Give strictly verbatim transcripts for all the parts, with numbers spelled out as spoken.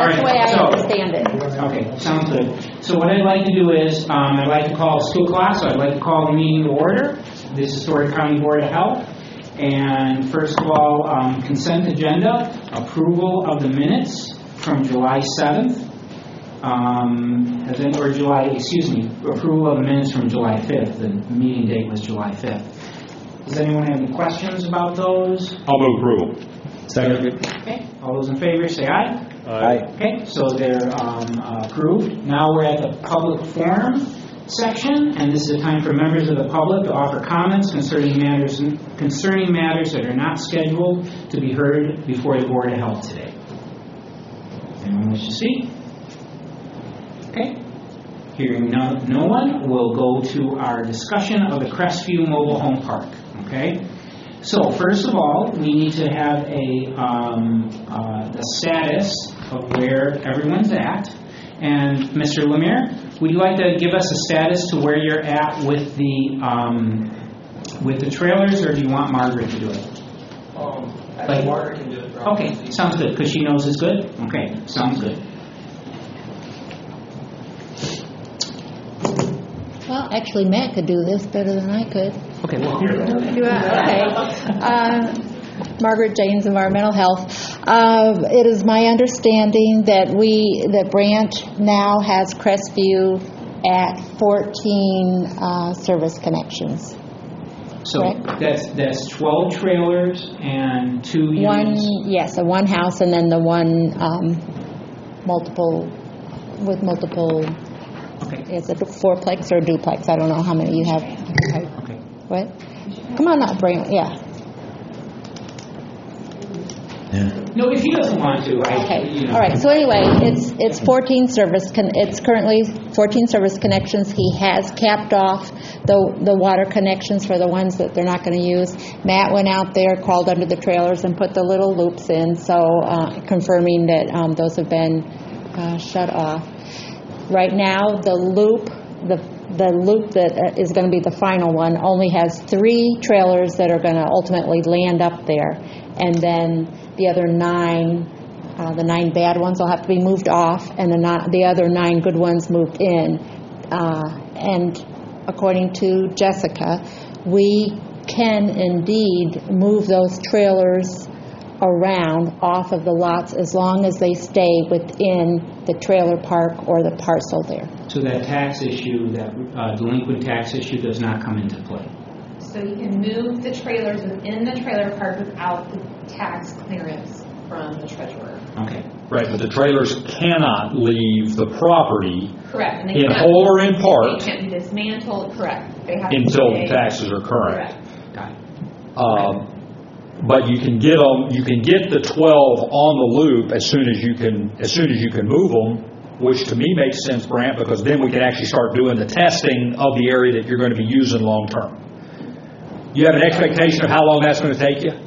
That's the way I so, understand it. Okay, sounds good. So what I'd like to do is, um, I'd like to call a school class, so I'd like to call the meeting to order. This is Story County Board of Health. And first of all, um, consent agenda, approval of the minutes from July seventh. Um, has any, or July, excuse me, approval of the minutes from July fifth. The meeting date was July fifth. Does anyone have any questions about those? I'll move approval. Second. Okay, all those in favor say aye. Aye. Okay, so they're um, approved. Now we're at the public forum section, and this is a time for members of the public to offer comments concerning matters concerning matters that are not scheduled to be heard before the Board of Health today. Anyone wish to speak? Okay. Hearing no, no one, we'll go to our discussion of the Crestview Mobile Home Park. Okay. So first of all, we need to have a um, uh, the status of where everyone's at. And Mister Lemire, would you like to give us a status to where you're at with the um, with the trailers, or do you want Margaret to do it? Um, actually, like, Margaret can do it. Okay, sounds good, because she knows it's good? Okay, sounds good. Well, actually, Matt could do this better than I could. Okay, well, Okay. Uh, Margaret James, Environmental Health. Uh, it is my understanding that we, that Branch now has Crestview at fourteen uh, service connections. so correct? that's that's twelve trailers and two One, units. yes, a one house, and then the one um, multiple with multiple. Okay. Is it a fourplex or a duplex? I don't know how many you have. Okay. What? Come on up, Branch. Yeah. Yeah. No, if he doesn't want to, I, Okay. you know. All right. So anyway, it's it's fourteen service. Con- it's currently fourteen service connections. He has capped off the the water connections for the ones that they're not going to use. Matt went out there, crawled under the trailers, and put the little loops in, so uh, confirming that um, those have been uh, shut off. Right now, the loop, the the loop that is going to be the final one, only has three trailers that are going to ultimately land up there, and then the other nine, uh, the nine bad ones will have to be moved off, and the not, the other nine good ones moved in. Uh, and according to Jessica, we can indeed move those trailers around off of the lots as long as they stay within the trailer park or the parcel there. So that tax issue, that uh, delinquent tax issue, does not come into play. So you can move the trailers within the trailer park without the tax clearance from the treasurer. Okay. Right, but the trailers cannot leave the property Correct. And they in cannot- whole or in part They can't be dismantled. Correct. They have to until stay- the taxes are current. Correct. Got it. Um, but you can get them, you can get the twelve on the loop as soon as you can, as soon as you can move them, which to me makes sense, Brant, because then we can actually start doing the testing of the area that you're going to be using long term. You have an expectation of how long that's going to take you?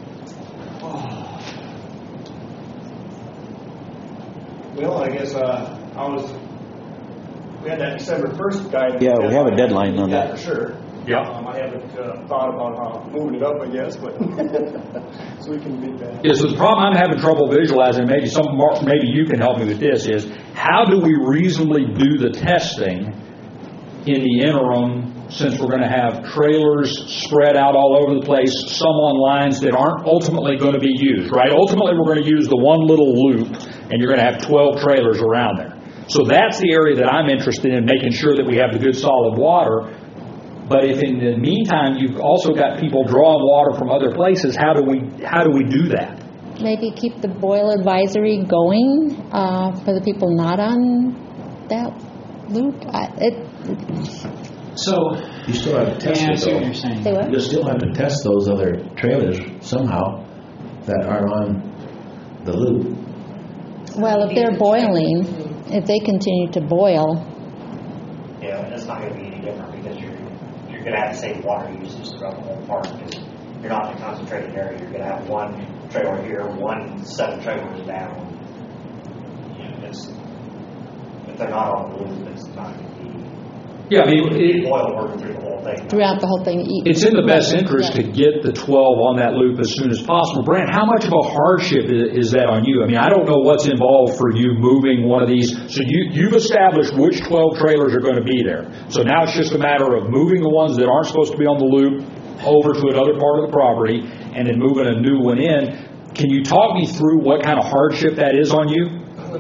Well, I guess uh, I was. We had that December first guide. Yeah, we have a deadline on Yeah, that. for sure. Yeah. Um, I haven't uh, thought about how moving it up, I guess, but so we can meet that. Yeah, so the problem I'm having trouble visualizing, maybe some, maybe you can help me with this, is how do we reasonably do the testing in the interim, since we're going to have trailers spread out all over the place, some on lines that aren't ultimately going to be used, right? Ultimately, we're going to use the one little loop, and you're going to have twelve trailers around there. So that's the area that I'm interested in, making sure that we have the good solid water. But if in the meantime you've also got people drawing water from other places, how do we how do we do that? Maybe keep the boil advisory going uh, for the people not on that loop. I, it, So, You still have to test yeah, I it, see what though. you're saying. Say what? You still have to test those other trailers somehow that are on the loop. Well, if they're boiling, if they continue to boil, Yeah, and it's not going to be any different because you're you're going to have the same water usage throughout the whole park. Because you're not in a concentrated area. You're going to have one trailer here, one set of trailers down. You know, it's, if they're not on the loop, it's not going to be Yeah, I mean, You it- need oil working through the whole thing. throughout the whole thing. E- it's in the best interest to Yeah. get the twelve on that loop as soon as possible. Brant, how much of a hardship i- is that on you? I mean, I don't know what's involved for you moving one of these. So you, you've established which twelve trailers are going to be there. So now it's just a matter of moving the ones that aren't supposed to be on the loop over to another part of the property and then moving a new one in. Can you talk me through what kind of hardship that is on you?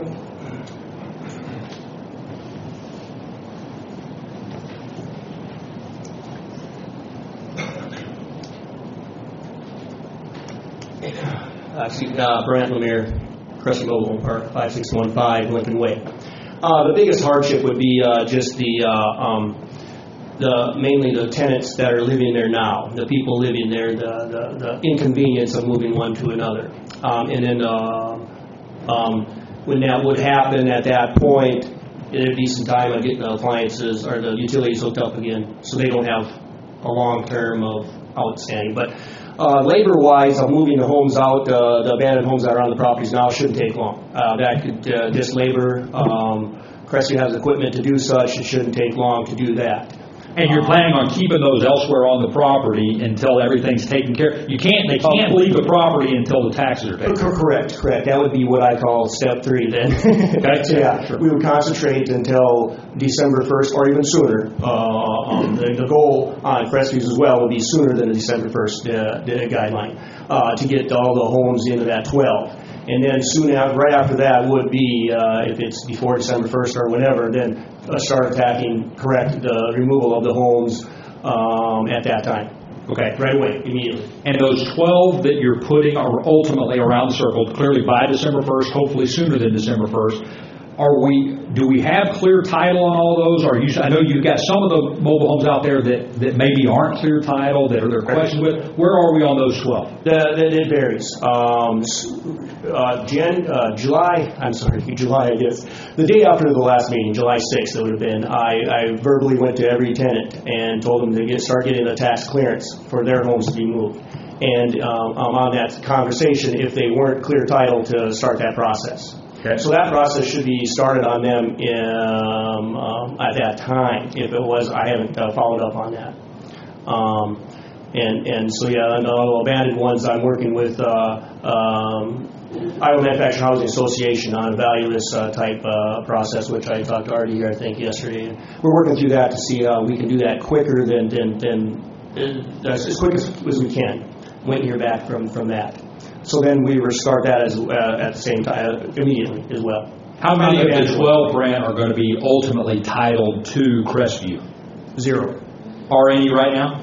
Actually, uh, Brant Lemire, Crescent Mobile Home Park, five six one five Lincoln Way. Uh, the biggest hardship would be uh, just the, uh, um, the mainly the tenants that are living there now, the people living there, the, the, the inconvenience of moving one to another. Um, and then uh, um, when that would happen at that point, there'd be some time on getting the appliances or the utilities hooked up again, so they don't have a long term of outstanding. But Uh, labor-wise, of moving the homes out, uh, the abandoned homes that are on the properties now shouldn't take long. Uh, that could, uh, just labor, um, Crestview has equipment to do such, it shouldn't take long to do that. And you're planning on keeping those elsewhere on the property until everything's taken care of? You can't, they can't leave the property until the taxes are paid. Cor- Correct, correct. That would be what I call step three then. Okay. Yeah, Sure. we would concentrate until December first or even sooner. Uh, um, the, the goal on Crestviews as well would be sooner than the December first uh, the guideline uh, to get all the homes into that twelve. And then soon after, right after that would be, uh, if it's before December first or whenever, then uh, start attacking, correct, the removal of the homes um, at that time. Okay. Right away, immediately. And those twelve that you're putting are ultimately around the circle, clearly by December first, hopefully sooner than December first. Are we, do we have clear title on all those? Are you, I know you've got some of the mobile homes out there that, that maybe aren't clear title, that are there questions with. Where are we on those twelve? The, the, it varies. Um, s- uh, Jan, uh, July, I'm sorry, July, I guess. The day after the last meeting, July sixth, it would have been, I, I verbally went to every tenant and told them to get, start getting a tax clearance for their homes to be moved. And um, um, on that conversation, if they weren't clear title, to start that process. Okay. So that process should be started on them um, um, at that time. If it was, I haven't uh, followed up on that. Um, and and so yeah, on the abandoned ones, I'm working with uh, um, Iowa Manufactured Housing Association on a valueless uh, type uh, process, which I talked to Artie here, I think, yesterday. We're working through that to see how we can do that quicker than than, than uh, as quick as, as we can. Wait and hear back from from that. So then we will start that as uh, at the same time uh, immediately as well. How many of the twelve, Brant, are going to be ultimately titled to Crestview? Zero. Are any right now?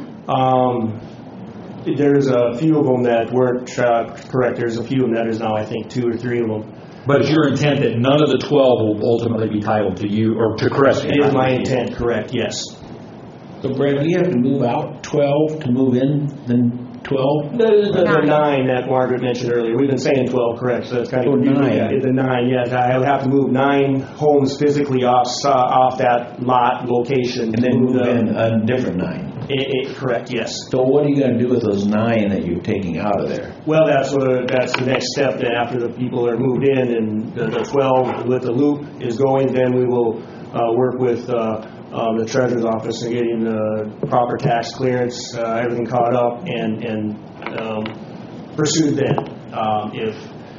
Um, there's a few of them that weren't uh, correct. There's a few of them that is now, I think, two or three of them. But it's your intent that none of the twelve will ultimately be titled to you or to Crestview? It is my intent, correct, yes. So Brad, do you have to move out twelve to move in then twelve? The, the, the nine that Margaret mentioned earlier, we've been saying twelve, correct, so it's kind of Oh, confusing. nine. Yeah, the nine, yes, I would have to move nine homes physically off uh, off that lot location. And then move the- in a different nine. It, it, correct, yes. So what are you going to do with those nine that you're taking out of there? Well, that's what, that's the next step, then after the people are moved in and the, the twelve with the loop is going, then we will uh, work with uh, um, the treasurer's office and getting the proper tax clearance, uh, everything caught up and, and um, pursued then. Um, if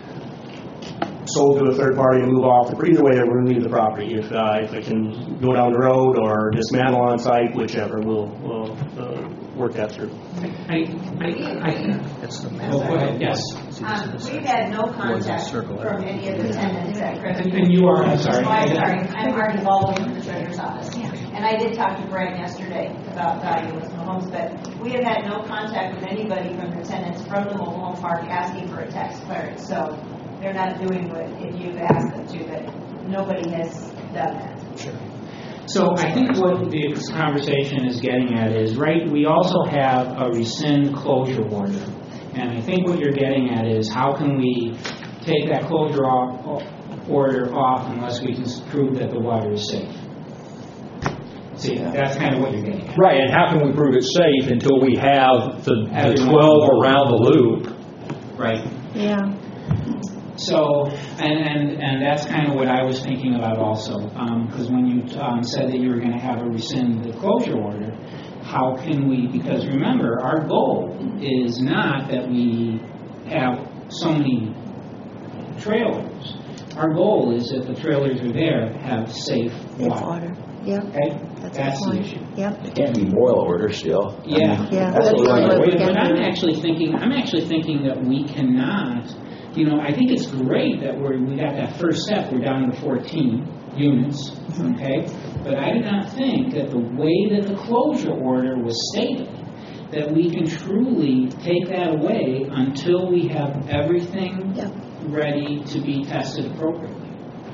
sold to a third party and move off, either way, we'll leave the property. If, uh, if it can go down the road or dismantle on site, whichever, we'll, we'll uh, work that through. I, I, I, oh, go ahead, yes. Um, we've had no contact from any of the tenants at And Crestview. and you are, I'm sorry. Oh, I'm sorry, I'm Artie Baldwin from the treasurer's office. And I did talk to Brad yesterday about valueless homes, but we have had no contact with anybody from the tenants from the mobile home park asking for a tax clearance. So they're not doing what if you've asked them to, but nobody has done that. Sure. So I think what this conversation is getting at is, right, we also have a rescind closure order. And I think what you're getting at is how can we take that closure off, order off unless we can prove that the water is safe? See, that's kind of what you're getting at. Right, and how can we prove it's safe until we have the, the twelve around the loop? Right. Yeah. So, and, and, and that's kind of what I was thinking about also, because when you um, said that you were going to have a rescind the closure order, how can we, because remember, our goal is not that we have so many trailers. Our goal is that the trailers are there have safe Safe water. water. Yep. Okay? That's, That's the the point. issue. Yep. It can't be boil order still. Yeah. Yeah. That's what we want to Wait, do. But I'm actually thinking, I'm actually thinking that we cannot, you know, I think it's great that we're, we got that first step, we're down to fourteen units, okay? But I do not think that the way that the closure order was stated, that we can truly take that away until we have everything Yep. ready to be tested appropriately.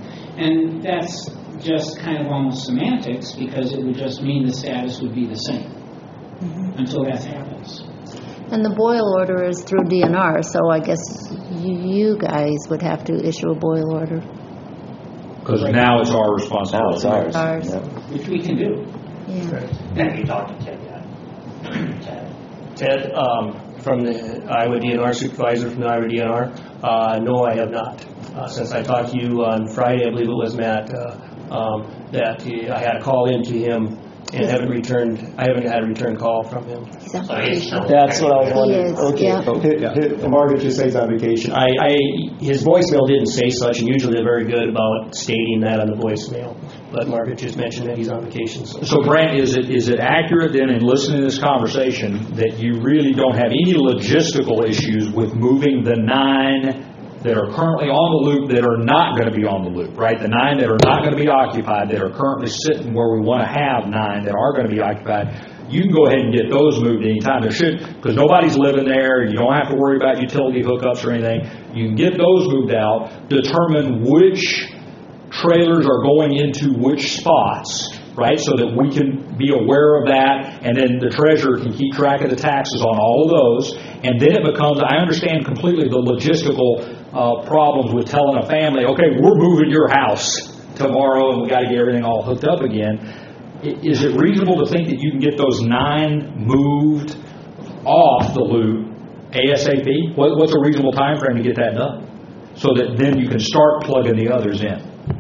And that's just kind of almost semantics, because it would just mean the status would be the same until that happens. And the boil order is through D N R, so I guess you, you guys would have to issue a boil order. Because now it's our responsibility. Now it's ours. Ours. Yep. Which we can do. Yeah. Have you talked to Ted yet? Ted? Ted, um, from the Iowa D N R supervisor from the Iowa D N R, uh, no, I have not. Uh, since I talked to you on Friday, I believe it was, Matt, uh, um, that he, I had a call into him and haven't returned. I haven't had a return call from him. He's on So he's vacation. still- That's what I was He wondering. is, Okay. yeah. Hit- hit- Margaret just says on vacation. I, I his voicemail didn't say such, and usually they're very good about stating that on the voicemail. But Margaret just mentioned that he's on vacation. So, So Brant, is it is it accurate then in listening to this conversation that you really don't have any logistical issues with moving the nine that are currently on the loop that are not going to be on the loop, right? The nine that are not going to be occupied, that are currently sitting where we want to have nine that are going to be occupied, you can go ahead and get those moved anytime. There should, because nobody's living there. You don't have to worry about utility hookups or anything. You can get those moved out, determine which trailers are going into which spots, right, so that we can be aware of that, and then the treasurer can keep track of the taxes on all of those, and then it becomes, I understand completely the logistical uh, problems with telling a family, okay, we're moving your house tomorrow, and we got to get everything all hooked up again. I- Is it reasonable to think that you can get those nine moved off the loop ASAP? What, what's a reasonable time frame to get that done, so that then you can start plugging the others in?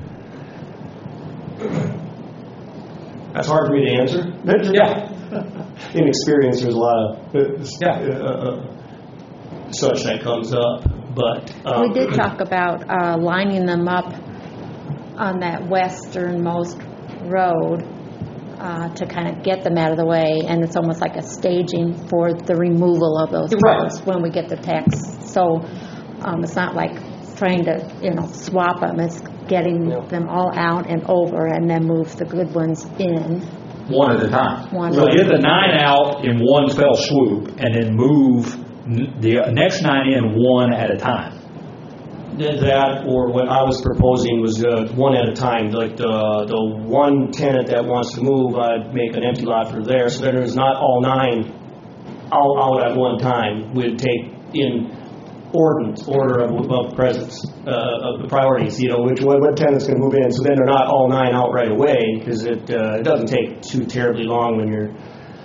That's hard for me to answer. Yeah. In experience, there's a lot of uh, Yeah. uh, uh, such that comes up, but um, We did talk about uh, lining them up on that westernmost road uh, to kind of get them out of the way, and it's almost like a staging for the removal of those Right. cars when we get the tax. So um, it's not like trying to, you know, swap them. It's getting Yeah. them all out and over, and then move the good ones in. One at a time. One So at a get the nine out in one fell swoop, and then move n- the next nine in one at a time. that, or what I was proposing was uh, one at a time. Like the the one tenant that wants to move, I'd make an empty lot for there, so that there's not all nine out, out at one time. We'd take in ordinance, order of, of presence, uh, of the priorities, you know, which what, what tenant's going to move in, so then they're not all nine out right away, because it, uh, it doesn't take too terribly long when you're...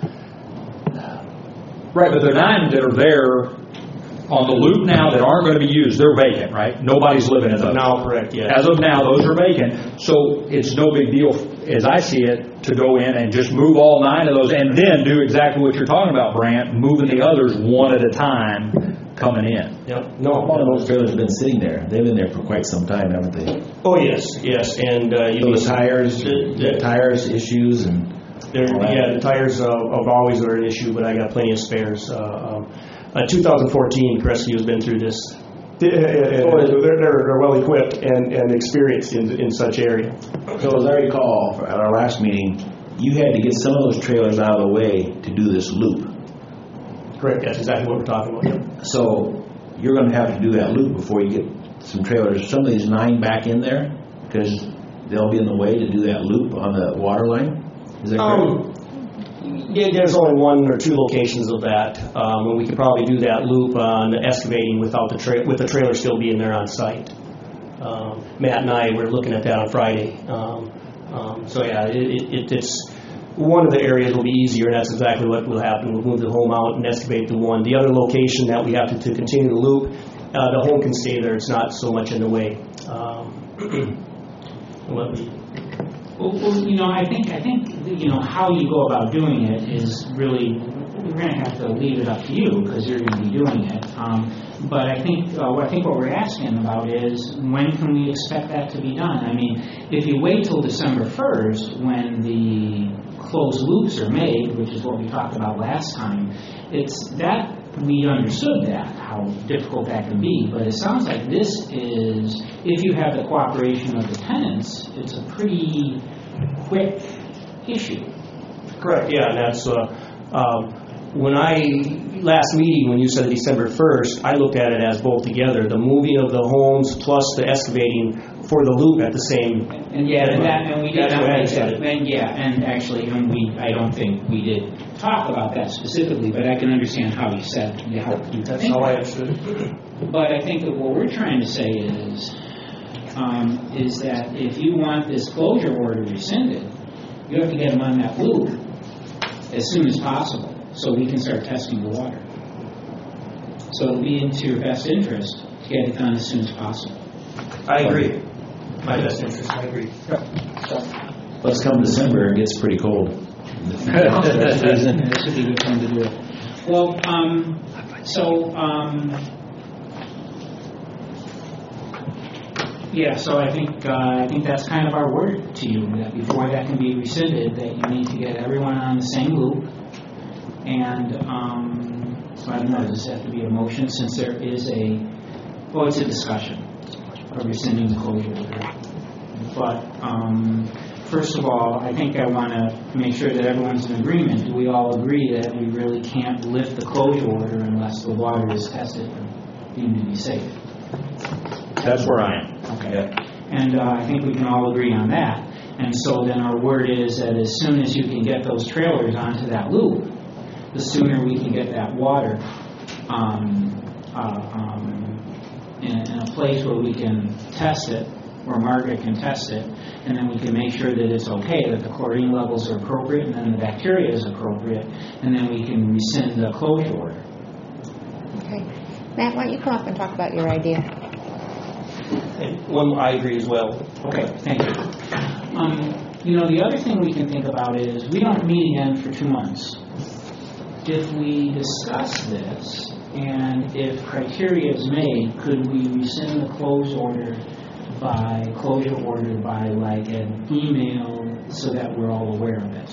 Right, but the nine that are there on the loop now that aren't going to be used, they're vacant, right? Nobody's living in those. Now, correct, yeah. As of now, those are vacant, so it's no big deal, as I see it, to go in and just move all nine of those, and then do exactly what you're talking about, Brant, moving the others one at a time coming in. Yep. No, one of those trailers have been sitting there. They've been there for quite some time, haven't they? Oh, yes, yes, and uh, you... So the tires, The- the- the tires issues and... There, yeah, the tires uh, have always are an issue, but I got plenty of spares. Uh, um, uh, two thousand fourteen, Crestview has been through this. they're, they're, they're well equipped and, and experienced in, in such area. So as I recall, at our last meeting, you had to get some of those trailers out of the way to do this loop. Correct, that's exactly what we're talking about. Yep. So you're going to have to do that loop before you get some trailers, some of these nine back in there, because they'll be in the way to do that loop on the water line. Is that correct? Um, yeah, there's only one or two locations of that, um, and we could probably do that loop on the excavating without the tra- with the trailer still being there on site. Um, Matt and I were looking at that on Friday. Um, um, so yeah, it, it, it's one of the areas will be easier, and that's exactly what will happen. We'll move the home out and excavate the one. The other location that we have to, to continue the loop uh, the home can stay there. It's not so much in the way. Um, let me. Well, well, you know, I think, I think, you know, how you go about doing it is really, we're going to have to leave it up to you because you're going to be doing it. Um, but I think, uh, I think what we're asking about is when can we expect that to be done? I mean, if you wait till December first when the closed loops are made, which is what we talked about last time, it's that we understood that, how difficult that can be. But it sounds like this is, if you have the cooperation of the tenants, it's a pretty quick issue. Correct, yeah, and that's, uh, um, when I, last meeting, when you said December first, I looked at it as both together, the moving of the homes plus the excavating for the loop at the same. And yeah, and that, and we did That's not what I make said. that, and yeah, and actually, and we, I don't think we did talk about that specifically, but I can understand how you said, how you That's think how I that. understood it. But I think that what we're trying to say is, um, is that if you want this closure order rescinded, you have to get them on that loop as soon as possible, so we can start testing the water. So it'll be into your best interest to get it done as soon as possible. I agree. My best interest, I agree. Let's come December, it gets pretty cold. This would be a good time to do it. Well, um, so, um, yeah, so I think, uh, I think that's kind of our word to you, that before that can be rescinded, that you need to get everyone on the same loop. And, um, so I don't know, does it have to be a motion since there is a, well, it's a discussion of rescinding the closure order. But, um, first of all, I think I want to make sure that everyone's in agreement. Do we all agree that we really can't lift the closure order unless the water is tested and deemed to be safe? That's where I am. Okay. And uh, I think we can all agree on that. And so then our word is that as soon as you can get those trailers onto that loop, the sooner we can get that water um, uh, um, in, in a place where we can test it, where Margaret can test it, and then we can make sure that it's okay, that the chlorine levels are appropriate, and then the bacteria is appropriate, and then we can rescind the closure order. Okay. Matt, why don't you come up and talk about your idea? And one, I agree as well. Okay, thank you. Um, you know, the other thing we can think about is we don't meet again for two months. If we discuss this, and if criteria is made, could we rescind the close order by closure order by like an email so that we're all aware of it?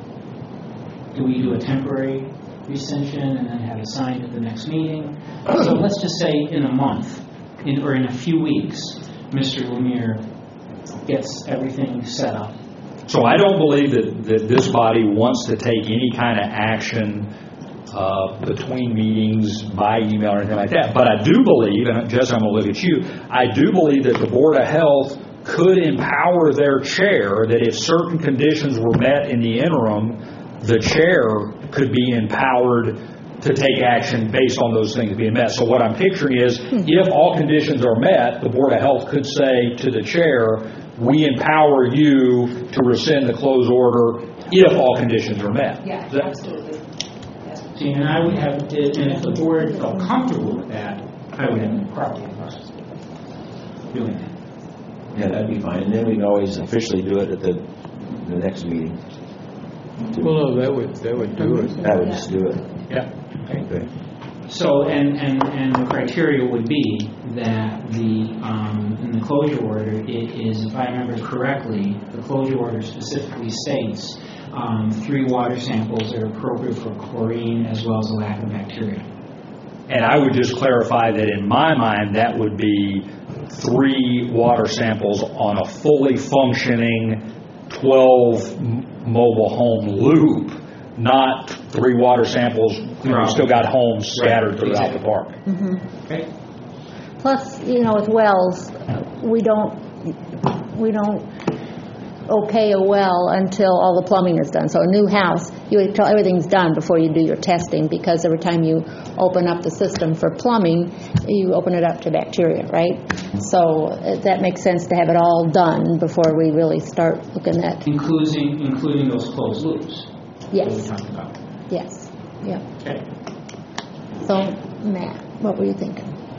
Do we do a temporary rescission and then have it signed at the next meeting? So let's just say in a month, in, or in a few weeks, Mister Lemire gets everything set up. So I don't believe that, that this body wants to take any kind of action uh, between meetings, by email, or anything like that. But I do believe, and Jess, I'm going to look at you, I do believe that the Board of Health could empower their chair that if certain conditions were met in the interim, the chair could be empowered to take action based on those things being met. So what I'm picturing is if all conditions are met, the Board of Health could say to the chair, we empower you to rescind the close order if all conditions are met. Yeah, That- absolutely. See, and I would have, and if the board felt comfortable with that, I would have no problem with us doing that. Yeah, that'd be fine, and then we can always officially do it at the, the next meeting. Well, no, that would, that would do it. That would just do it. Yeah. Okay. So, and, and, and the criteria would be that the, um, in the closure order, it is, if I remember correctly, the closure order specifically states um, three water samples that are appropriate for chlorine as well as a lack of bacteria. And I would just clarify that in my mind, that would be three water samples on a fully functioning twelve mobile home loop, not three water samples. You know, we've still got homes scattered throughout the park. Mm-hmm. Okay? Plus, you know, with wells, we don't, we don't okay a well until all the plumbing is done. So a new house, you wait till everything's done before you do your testing, because every time you open up the system for plumbing, you open it up to bacteria, right? So uh, that makes sense to have it all done before we really start looking at. Including, including those closed loops that we Yes, talked about. yes, yeah. Okay. So, Matt, what were you thinking?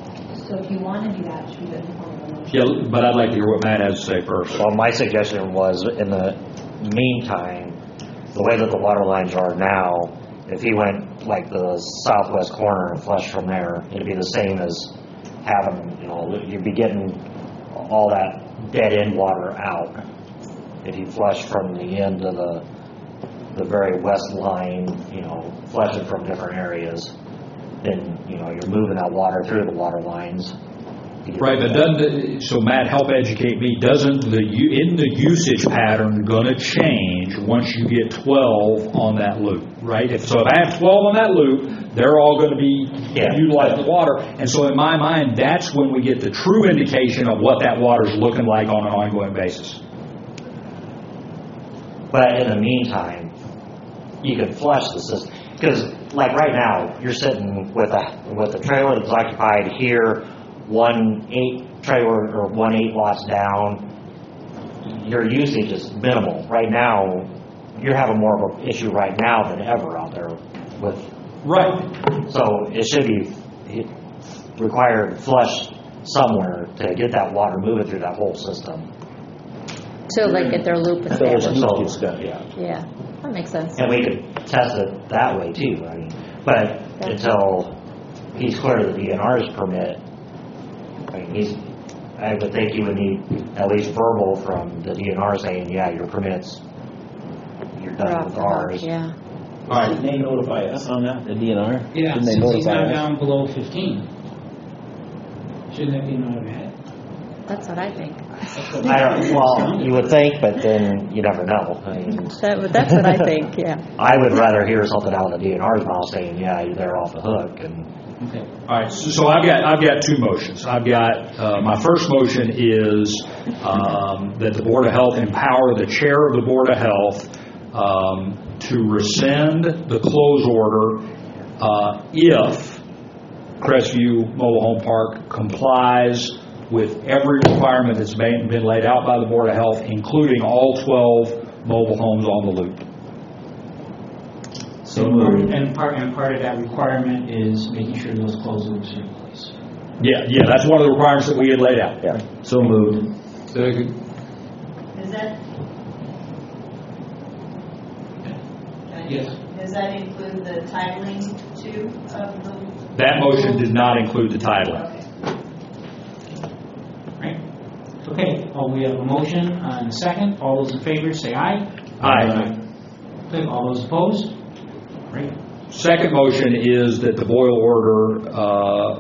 So if you want to do that, it should be done in the form of a motion. Yeah, but I'd like to hear what Matt has to say first. Well, my suggestion was, in the meantime, the way that the water lines are now, if he went like the southwest corner and flushed from there, it'd be the same as having, you know, you'd be getting all that dead end water out. If you flush from the end of the the very west line, you know, flush it from different areas, then, you know, you're moving that water through the water lines. Right, but doesn't, so Matt, help educate me, doesn't the, in the usage pattern going to change once you get twelve on that loop, right? If, so if I have twelve on that loop, they're all going to be Yeah. utilizing the water. And so in my mind, that's when we get the true indication of what that water's looking like on an ongoing basis. But in the meantime, you could flush the system. Because, like right now, you're sitting with a with a trailer that's occupied here, one eight trailer or one eight lots down. Your usage is minimal. Right now, you're having more of an issue right now than ever out there with. Right. So it should be required flush somewhere to get that water moving through that whole system. Till they get their loop established. So, yeah. Yeah, that makes sense. And we could test it that way too, I mean, but until he's clear of the D N R's permit, I mean, he's, I would think you would need at least verbal from the D N R saying, yeah, your permit's, you're done with ours. Yeah. All right. Didn't they notify us on that, the D N R? Yeah, Didn't they since he's notify not us? down below fifteen. Shouldn't that be notified? That's what I think. I don't, well, you would think, but then you never know. I mean, That, that's what I think, yeah. I would rather hear something out of the D N R's mouth saying, yeah, they're off the hook, and Okay. All right, so, so I've got I've got two motions. I've got uh, my first motion is um, that the Board of Health empower the chair of the Board of Health um, to rescind the close order uh, if Crestview Mobile Home Park complies with every requirement that's been, been laid out by the Board of Health, including all twelve mobile homes on the loop. So moved. And part, and part of that requirement is making sure those closed loops are in place. Yeah, yeah, that's one of the requirements that we had laid out. Yeah, so moved. Second. Is that, Yes. does that include the titling too of the? That motion did not include the titling. Okay. Right. Okay, well, we have a motion and a second. All those in favor say aye. Aye. Okay, all those opposed? Great. Second motion is that the boil order uh,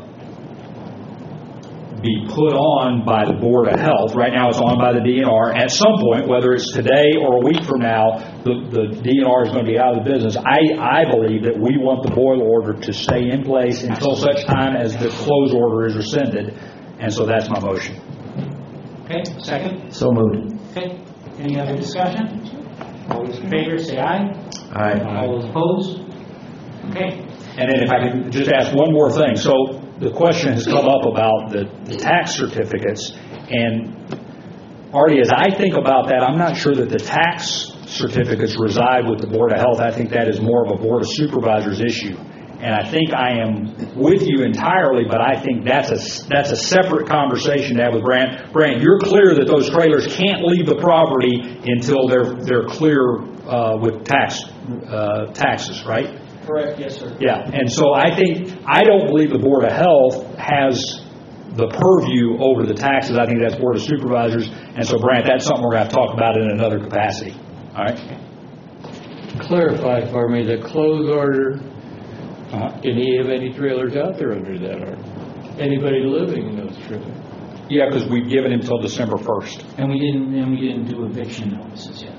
be put on by the Board of Health. Right now it's on by the D N R. At some point, whether it's today or a week from now, the, the D N R is going to be out of the business. I, I believe that we want the boil order to stay in place until such time as the close order is rescinded. And so that's my motion. Okay, second. So moved. Okay, any other discussion? All those in favor say aye. Aye. All those opposed? Okay. And then if I could just ask one more thing. So the question has come up about the, the tax certificates. And Artie, as I think about that, I'm not sure that the tax certificates reside with the Board of Health. I think that is more of a Board of Supervisors issue. And I think I am with you entirely, but I think that's a, that's a separate conversation to have with Brant. Brant, you're clear that those trailers can't leave the property until they're they're clear uh, with tax uh, taxes, right? Correct, yes, sir. Yeah, and so I think, I don't believe the Board of Health has the purview over the taxes. I think that's Board of Supervisors. And so, Brant, that's something we're going to have to talk about in another capacity. All right? Clarify for me, the close order, Uh-huh. can he have any trailers out there under that order? Anybody living in those trailers? Yeah, because we've given him till December first. And we didn't, and we didn't do eviction notices yet.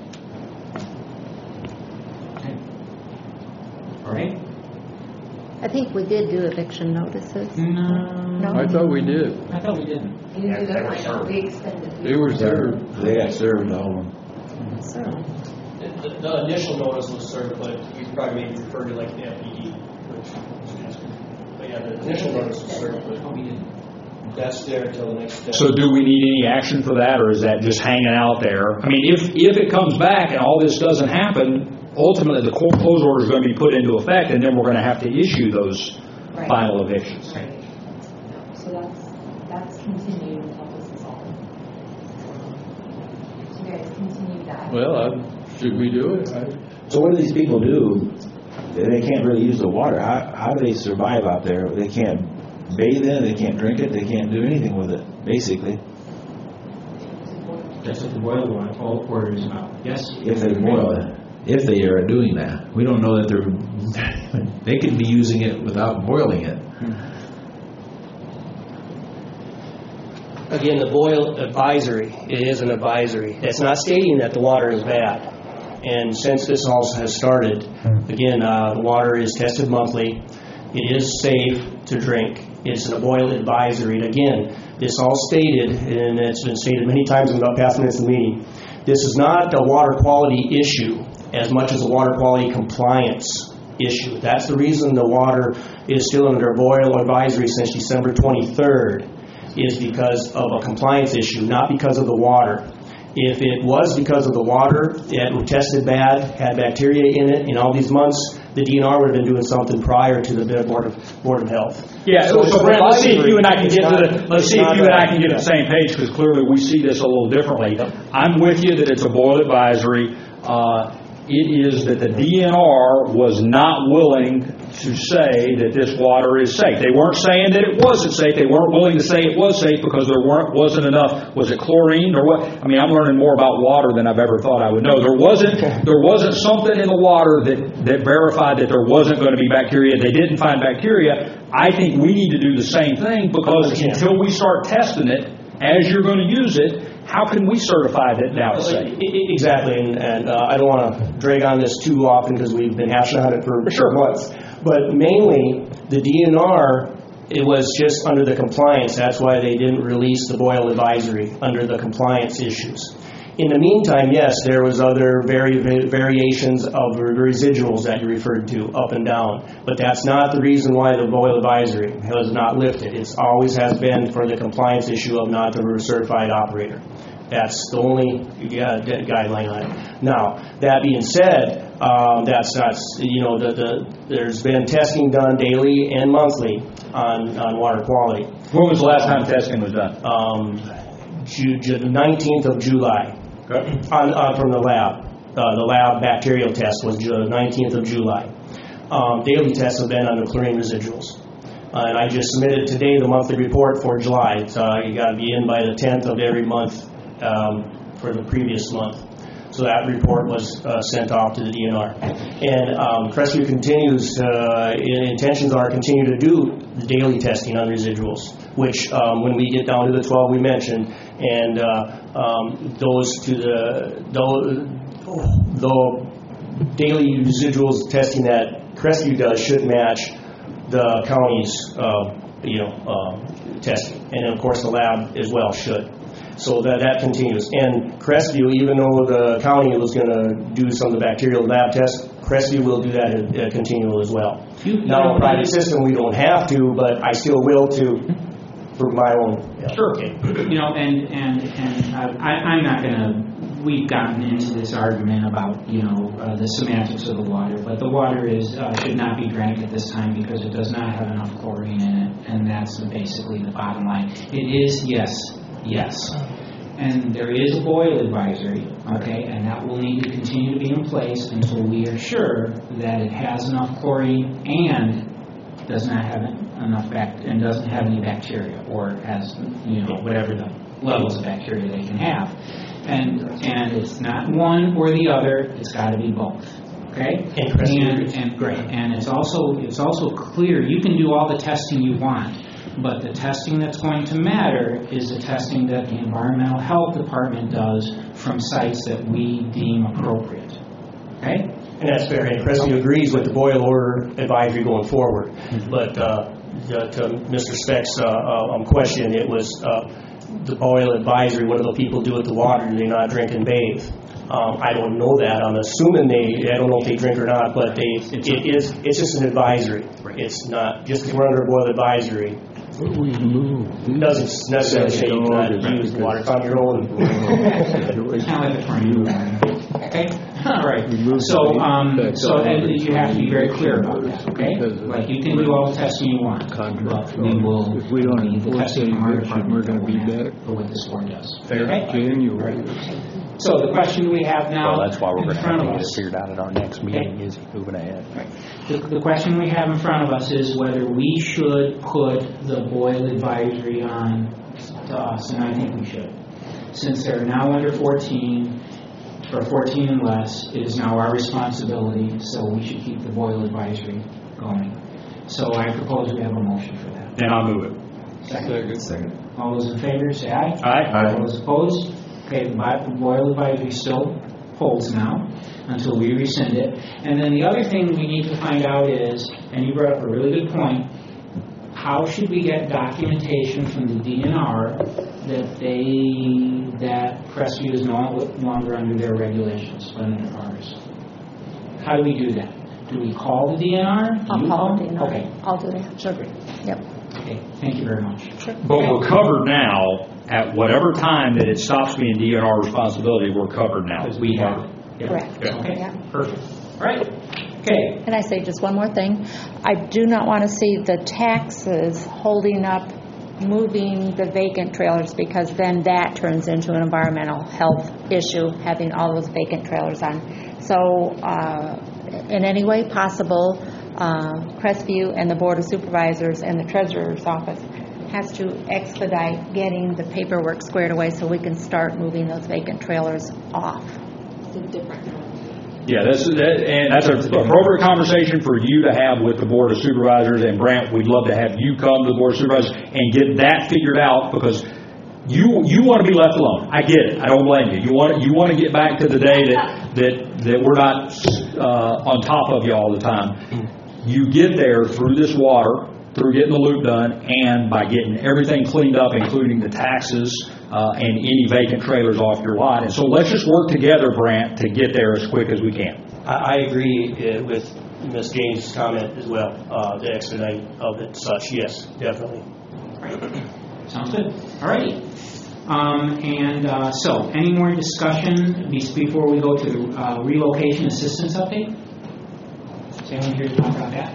Okay. All right? I think we did do eviction notices. No. No? I thought we did. I thought we didn't. You Yeah, do they the were final, served. we extended. They were served. They got served, all of them. So, The, the initial notice was served, but we probably maybe referred to like the F E D, which was but yeah, the initial notice was served, Oh, but we didn't. that's there until the next day. So do we need any action for that, or is that just hanging out there? I mean, if, if it comes back and all this doesn't happen, ultimately the court close order is going to be put into effect, and then we're going to have to issue those Right. final evictions. Right. So that's, continue that. Well, uh, should we do it? I- So what do these people do? They can't really use the water. How, how do they survive out there? They can't bathe in it, they can't drink it, they can't do anything with it, basically. That's what the boil water order is about. Yes? If they boil it, if they are doing that. We don't know that they're, they could be using it without boiling it. Again, the boil advisory, it is an advisory. It's not stating that the water is bad. And since this all has started, again, uh, the water is tested monthly. It is safe to drink. It's a boil advisory. And again, this all stated, and it's been stated many times in about past minutes of the meeting, this is not a water quality issue as much as a water quality compliance issue. That's the reason the water is still under boil advisory since December twenty-third, is because of a compliance issue, not because of the water. If it was because of the water, it tested bad, had bacteria in it, in all these months, the D N R would have been doing something prior to the Board of, Board of Health. Yeah, so, so Brent, let's see if you and I can get to the, let's see if you and I can get to the same page, because clearly we see this a little differently. I'm with you that it's a boil advisory. Uh, it is that the D N R was not willing to say that this water is safe. They weren't saying that it wasn't safe. They weren't willing to say it was safe because there weren't wasn't enough. Was it chlorine or what? I mean, I'm learning more about water than I've ever thought I would know. There wasn't there wasn't something in the water that that verified that there wasn't going to be bacteria. They didn't find bacteria. I think we need to do the same thing, because until we start testing it, as you're going to use it, how can we certify that now it's safe? Exactly, and, and uh, I don't want to drag on this too often because we've been hashing on it for, for sure. months. But mainly, the D N R, it was just under the compliance. That's why they didn't release the boil advisory under the compliance issues. In the meantime, yes, there was other vari- variations of residuals that you referred to, up and down. But that's not the reason why the boil advisory was not lifted. It always has been for the compliance issue of not the certified operator. That's the only uh, guideline on it. Now, that being said, um, that's not, you know, the, the, there's been testing done daily and monthly on, on water quality. When was the last time testing was done? Um, Ju- Ju- the nineteenth of July. Okay. On, on, from the lab. Uh, the lab bacterial test was the nineteenth of July. Um, daily tests have been on the chlorine residuals. Uh, and I just submitted today the monthly report for July. It's, uh, you got to be in by the tenth of every month um, for the previous month. So that report was uh, sent off to the D N R. And um, Crestview continues, uh, intentions are continue to do the daily testing on residuals, which um, when we get down to the twelve we mentioned, and uh, um, those to the, the, the daily residuals testing that Crestview does should match the county's uh, you know, uh, testing. And of course the lab as well should. So that, that continues. And Crestview, even though the county was going to do some of the bacterial lab tests, Crestview will do that uh, continual as well. You, now, a private system, we don't have to, but I still will to, for my own. Yeah. Sure. You know, and, and, and uh, I, I'm not going to, we've gotten into this argument about, you know, uh, the semantics of the water, but the water is uh, should not be drank at this time because it does not have enough chlorine in it, and that's basically the bottom line. It is, yes, yes. And there is a boil advisory, okay, and that will need to continue to be in place until we are sure that it has enough chlorine and does not have enough bac- and doesn't have any bacteria, or has, you know, whatever the levels of bacteria they can have. And and it's not one or the other, it's got to be both. Okay? And, and, and great. And it's also it's also clear you can do all the testing you want. But the testing that's going to matter is the testing that the Environmental Health Department does from sites that we deem appropriate. Okay? And that's fair. And Crestview agrees with the boil order advisory going forward. Mm-hmm. But uh, the, to Mister Speck's uh, uh, question, it was uh, the boil advisory. What do the people do with the water? Do they not drink and bathe? Um, I don't know that. I'm assuming they, I don't know if they drink or not, but they, it is, it's just an advisory. It's not, just because we're under a boil advisory We move. Doesn't necessarily say you cannot use the water, it's on your own. It's kind of like a tornado. Okay, all right. So, um, so and you have to be very clear about that, okay? Like, you can do all the testing you want, but we will If we don't need the enforce testing from our any department. we're going to be that back For what this board does. Fair. January. So the question we have now Well, that's why we're in going to front have of to get us. it figured out at our next meeting, is moving ahead. The, the question we have in front of us is whether we should put the Boyle advisory on to us, and I think we should. Since they're now under fourteen, or fourteen and less, it is now our responsibility, so we should keep the Boyle advisory going. So I propose we have a motion for that. And I'll move it. Second. Second. All those in favor, say aye. Aye. All those opposed? Okay, the Bi- the Boyle advisory still holds now until we rescind it. And then the other thing we need to find out is, and you brought up a really good point, how should we get documentation from the D N R that they, that Crestview is no longer under their regulations, but under ours? How do we do that? Do we call the D N R? Do I'll you call the D N R. Okay. I'll do that. Sure. Great. Yep. Okay, thank you very much. But we're covered now, at whatever time that it stops being D N R responsibility, we're covered now. Because we have it. Yeah. Correct. Okay, Yeah. perfect. All right. Okay. Can I say just one more thing? I do not want to see the taxes holding up moving the vacant trailers, because then that turns into an environmental health issue, having all those vacant trailers on. So uh, in any way possible, uh, Crestview and the Board of Supervisors and the Treasurer's Office has to expedite getting the paperwork squared away so we can start moving those vacant trailers off. Yeah, that's, that, and that's an appropriate conversation for you to have with the Board of Supervisors. And Brant, we'd love to have you come to the Board of Supervisors and get that figured out, because you you want to be left alone. I get it. I don't blame you. You want you want to get back to the day that that that we're not uh, on top of you all the time. You get there through this water, through getting the loop done, and by getting everything cleaned up, including the taxes uh, and any vacant trailers off your lot. And so let's just work together, Brant, to get there as quick as we can. I, I agree uh, with Miz James' comment as well, uh, the expedite of it, such, yes, definitely. Sounds good. All righty. Um, and uh, so, any more discussion be- before we go to the uh, relocation assistance update? Is anyone here to talk about that?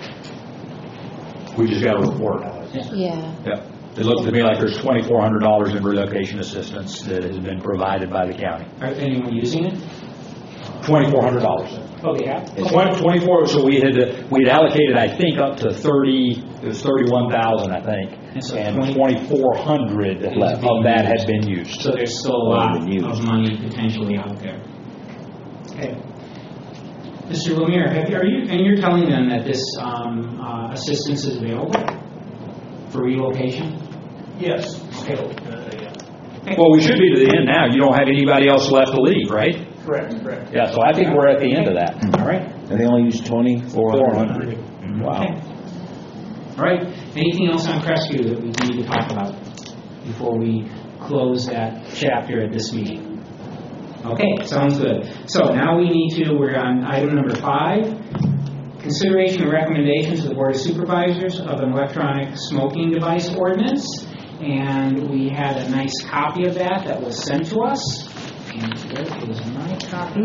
We just got a report. Yeah. Yeah. It looks to me like there's twenty-four hundred dollars in relocation assistance that has been provided by the county. Are anyone using it? twenty-four hundred dollars. Oh, they have? It's twenty-four, so we had, we had allocated, I think, up to thirty, it was thirty-one thousand, I think. And so And twenty twenty-four hundred of that had been used. So there's still a lot of money potentially out there. Okay. Mister Lemire, have you, are you, and you're telling them that this um, uh, assistance is available for relocation? Yes. Okay. Well, we should be to the end now. You don't have anybody else left to leave, right? Correct, correct. Yeah, so I think we're at the end of that. All right. And they only use twenty-four hundred. Wow. Okay. All right. Anything else on Crestview that we need to talk about before we close that chapter at this meeting? Okay, sounds good. So now we need to, we're on item number five, consideration and recommendations to the Board of Supervisors of an electronic smoking device ordinance. And we had a nice copy of that that was sent to us. And here is my copy.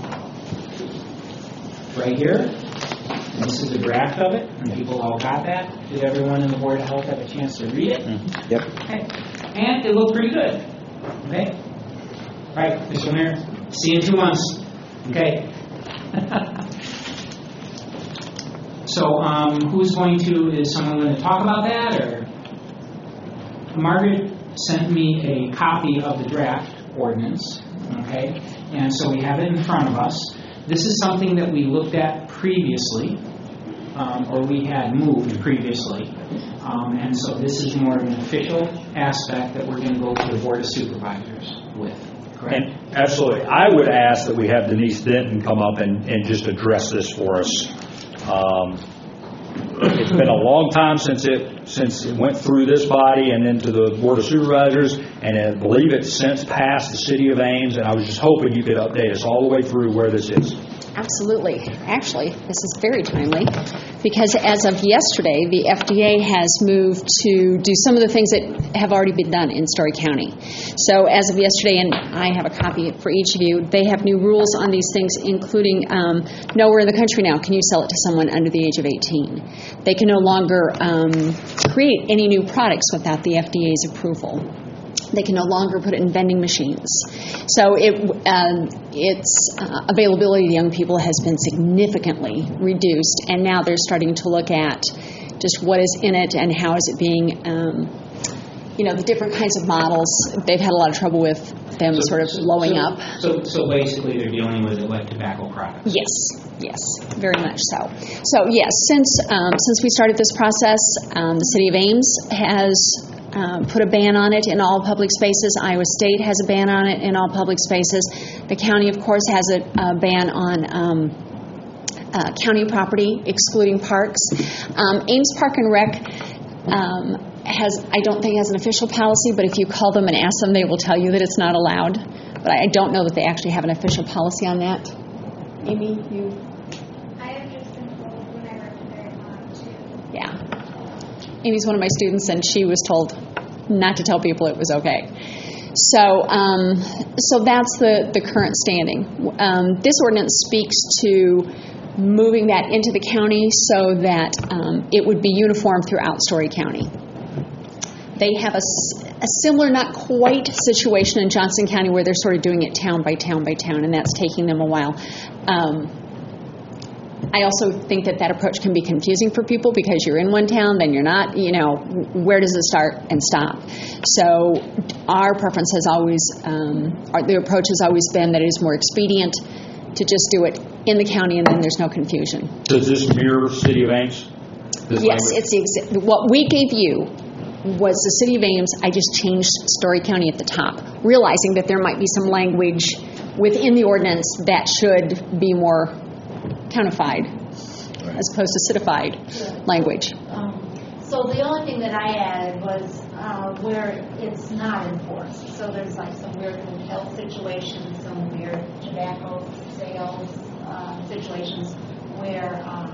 Right here. And this is a draft of it, and people all got that. Did everyone in the Board of Health have a chance to read it? Mm-hmm. Yep. Okay. And it looked pretty good. Okay? All right, Mister Mayor, see you in two months. Okay? So, um, who's going to, is someone going to talk about that, or? Margaret sent me a copy of the draft ordinance, okay? And so we have it in front of us. This is something that we looked at previously, um, or we had moved previously. Um, and so this is more of an official aspect that we're going to go to the Board of Supervisors with, correct? And absolutely. I would ask that we have Denise Denton come up and, and just address this for us. Um, it's been a long time since it since it went through this body and into the Board of Supervisors, and I believe it's since passed the City of Ames, and I was just hoping you could update us all the way through where this is. Absolutely. Actually, this is very timely because as of yesterday, the F D A has moved to do some of the things that have already been done in Story County. So as of yesterday, and I have a copy for each of you, they have new rules on these things, including um, nowhere in the country now can you sell it to someone under the age of eighteen. They can no longer um, create any new products without the F D A's approval. They can no longer put it in vending machines. So it, um, its uh, availability to young people has been significantly reduced, and now they're starting to look at just what is in it and how is it being, um, you know, the different kinds of models. They've had a lot of trouble with them So- sort of so- blowing so- up. So, so basically, they're dealing with it like tobacco products. Yes, yes, very much so. So yes, since um, since we started this process, um, the City of Ames has um, put a ban on it in all public spaces. Iowa State has a ban on it in all public spaces. The county, of course, has a, a ban on um, uh, county property, excluding parks. Um, Ames Park and Rec um, has, I don't think, has an official policy, but if you call them and ask them, they will tell you that it's not allowed. But I don't know that they actually have an official policy on that. Amy, you? I have just been told when I worked there not to. Yeah. Amy's one of my students, and she was told not to tell people it was okay. So, um, so that's the, the current standing. Um, this ordinance speaks to moving that into the county so that um, it would be uniform throughout Story County. They have a, a similar, not quite, situation in Johnson County where they're sort of doing it town by town by town, and that's taking them a while. Um, I also think that that approach can be confusing for people because you're in one town, then you're not, you know, where does it start and stop? So our preference has always, um, our, the approach has always been that it is more expedient to just do it in the county and then there's no confusion. Does this mirror City of Ames? This Yes, language? it's the exa- what we gave you was the City of Ames. I just changed Story County at the top, realizing that there might be some language within the ordinance that should be more countified as opposed to citified language. Um, so the only thing that I added was uh, where it's not enforced. So there's like some weird hotel situations, some weird tobacco sales uh, situations where uh,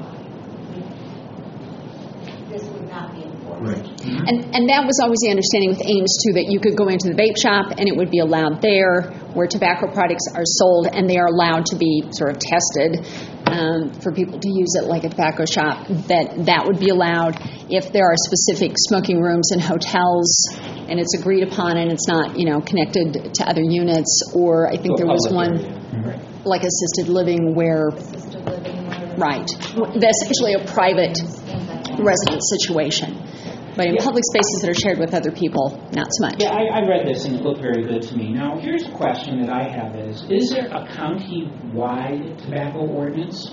this would not be enforced. Right. And and that was always the understanding with Ames, too, that you could go into the vape shop and it would be allowed there where tobacco products are sold, and they are allowed to be sort of tested um, for people to use it like a tobacco shop, that that would be allowed. If there are specific smoking rooms in hotels and it's agreed upon and it's not, you know, connected to other units, or I think there was one like assisted living where, Assisted living where right, that's essentially a private residence situation. But in Yeah. public spaces that are shared with other people, not so much. Yeah, I, I read this and it looked very good to me. Now, here's a question that I have is, is there a county-wide tobacco ordinance?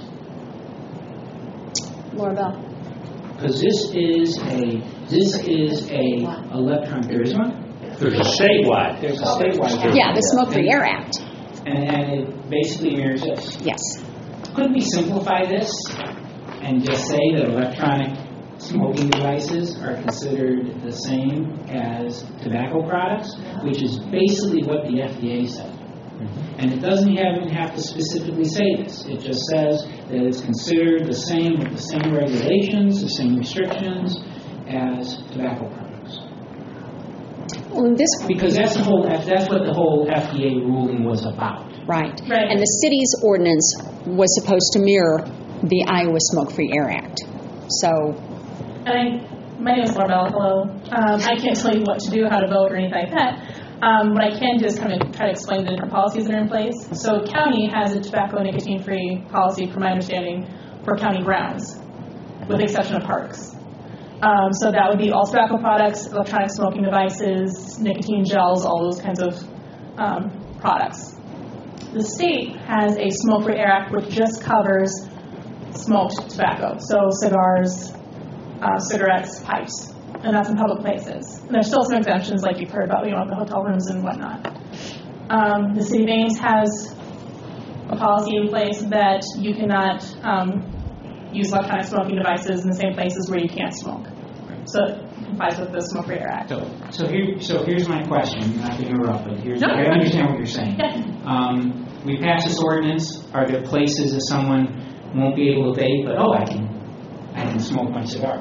Laura Bell? Because this is a, this is a electronic, there is one? There's a statewide. There's a statewide. Yeah, the Smoke-Free Air Act. And, and it basically mirrors this. Yes. Couldn't we simplify this and just say that electronic smoking devices are considered the same as tobacco products, which is basically what the F D A said. And it doesn't even have to specifically say this. It just says that it's considered the same with the same regulations, the same restrictions as tobacco products. Well, in this, Because that's the whole, that's what the whole F D A ruling was about. right. Right. And the city's ordinance was supposed to mirror the Iowa Smoke-Free Air Act. So, And I, my name is Laura Bell. Hello. Um, I can't tell you what to do, how to vote, or anything like that. Um, what I can do is kind of try to explain the different policies that are in place. So county has a tobacco nicotine-free policy, from my understanding, for county grounds, with the exception of parks. Um, so that would be all tobacco products, electronic smoking devices, nicotine gels, all those kinds of um, products. The state has a Smoke-Free Air Act, which just covers smoked tobacco, so cigars, uh, cigarettes, pipes, and that's in public places. And there's still some exemptions, like you've heard about, you know, the hotel rooms and whatnot. Um, the City of Ames has a policy in place that you cannot um, use electronic smoking devices in the same places where you can't smoke. So it complies with the Smoke-Free Air Act. So, so here, so here's my question, not to interrupt, but here's, No. I understand what you're saying. Yeah. Um, we pass this ordinance, are there places that someone won't be able to vape, but, oh, I can, I can smoke my cigar?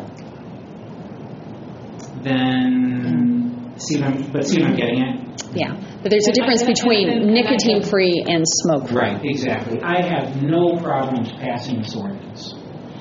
Then, see what I'm, but see what I'm getting at? Yeah, but there's a difference between nicotine-free and smoke-free. Right, exactly. I have no problems passing this ordinance.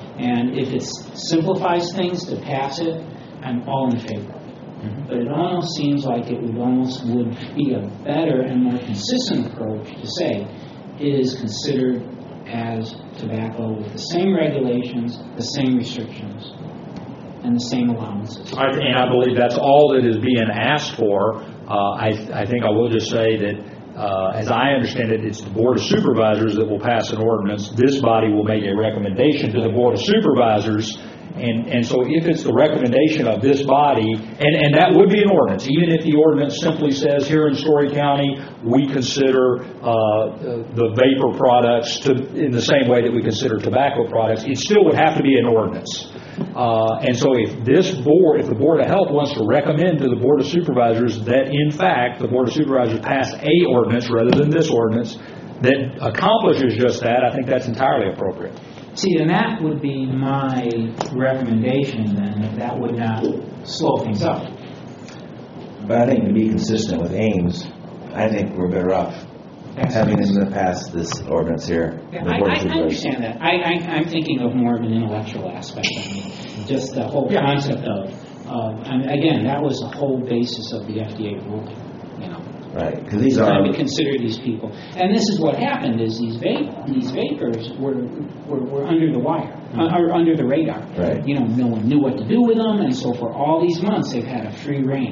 And if it simplifies things to pass it, I'm all in favor of it. Mm-hmm. But it almost seems like it would almost would be a better and more consistent approach to say it is considered as tobacco with the same regulations, the same restrictions, and the same allowances. I, and I believe that's all that is being asked for. Uh, I, I think I will just say that, uh, as I understand it, it's the Board of Supervisors that will pass an ordinance. This body will make a recommendation to the Board of Supervisors. And, and so if it's the recommendation of this body, and, and that would be an ordinance, even if the ordinance simply says here in Story County, we consider uh, the vapor products to, in the same way that we consider tobacco products, it still would have to be an ordinance. Uh, and so if this board, if the Board of Health wants to recommend to the Board of Supervisors that, in fact, the Board of Supervisors pass a ordinance rather than this ordinance that accomplishes just that, I think that's entirely appropriate. See, and that would be my recommendation then, if that would not slow things up. But I think to be consistent with Ames, I think we're better off having them pass this ordinance here. Yeah, I, I, I understand that. I, I, I'm thinking of more of an intellectual aspect of it. Just the whole yeah. concept of, uh, and again, that was the whole basis of the F D A ruling, you know. Right, because these are to consider these people, and this is what happened: is these vape, these vapors were, were were under the wire, mm-hmm. uh, or under the radar. Right. You know, no one knew what to do with them, and so for all these months they've had a free reign.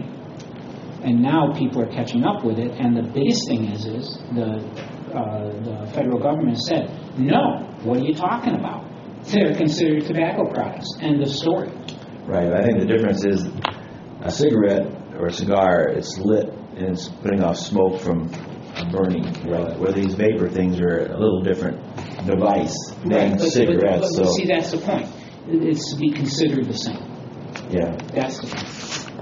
And now people are catching up with it, and the biggest thing is, is the uh, the federal government said, no, what are you talking about? They're considered tobacco products. End of story. Right. I think the difference is a cigarette or a cigar, it's lit. And it's putting off smoke from burning. Right. Where these vapor things are a little different device than right, but, cigarettes. But, but, but so see, that's the point. It's to be considered the same. Yeah. That's the point.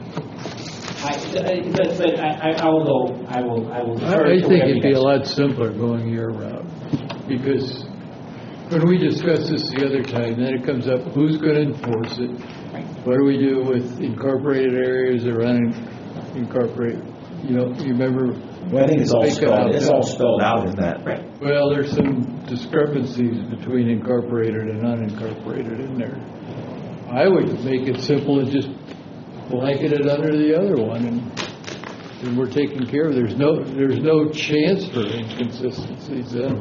I, but but I, I will go. I will. I will. I, I think it'd be a lot simpler going year round, because when we discussed this the other time, then it comes up: who's going to enforce it? Right. What do we do with incorporated areas or unincorporated? You know, you remember? Well, I think it's all spelled. It's all spelled out in that. Right. Well, there's some discrepancies between incorporated and unincorporated in there. I would make it simple and just blanket it under the other one, and, and we're taking care of. There's no, there's no chance for inconsistencies then.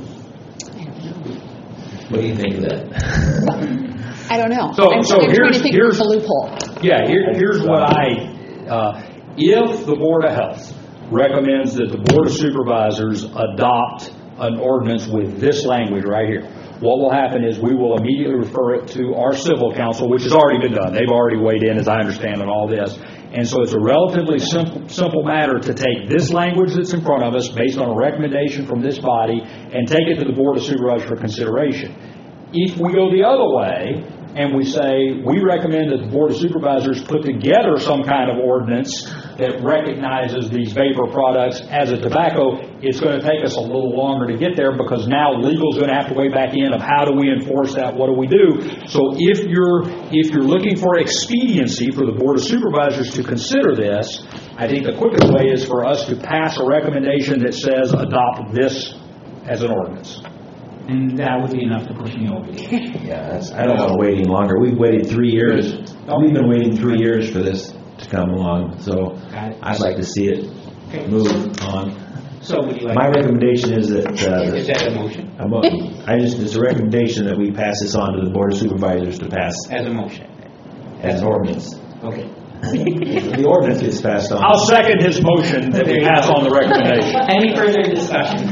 What do you think of that? I don't know. So, I'm, so I'm here's, trying to think here's of the loophole. Yeah, here, here's what I. Uh, If the Board of Health recommends that the Board of Supervisors adopt an ordinance with this language right here, what will happen is we will immediately refer it to our civil council, which has already been done. They've already weighed in, as I understand, on all this. And so it's a relatively simple, simple matter to take this language that's in front of us, based on a recommendation from this body, and take it to the Board of Supervisors for consideration. If we go the other way, and we say, we recommend that the Board of Supervisors put together some kind of ordinance that recognizes these vapor products as a tobacco, it's going to take us a little longer to get there, because now legal's going to have to weigh back in of how do we enforce that, what do we do. So if you're if you're looking for expediency for the Board of Supervisors to consider this, I think the quickest way is for us to pass a recommendation that says adopt this as an ordinance. And that would be enough to push me over the edge. Yeah, that's, I don't want to wait any longer. We've waited three years. We've been waiting three years for this to come along. So I'd like to see it okay. move on. So would you like My recommendation is that... Uh, is that a motion? A mo- I just, it's a recommendation that we pass this on to the Board of Supervisors to pass... As a motion. As an ordinance. Okay. The ordinance gets passed on. I'll second his motion that we pass on the recommendation. Any further discussion?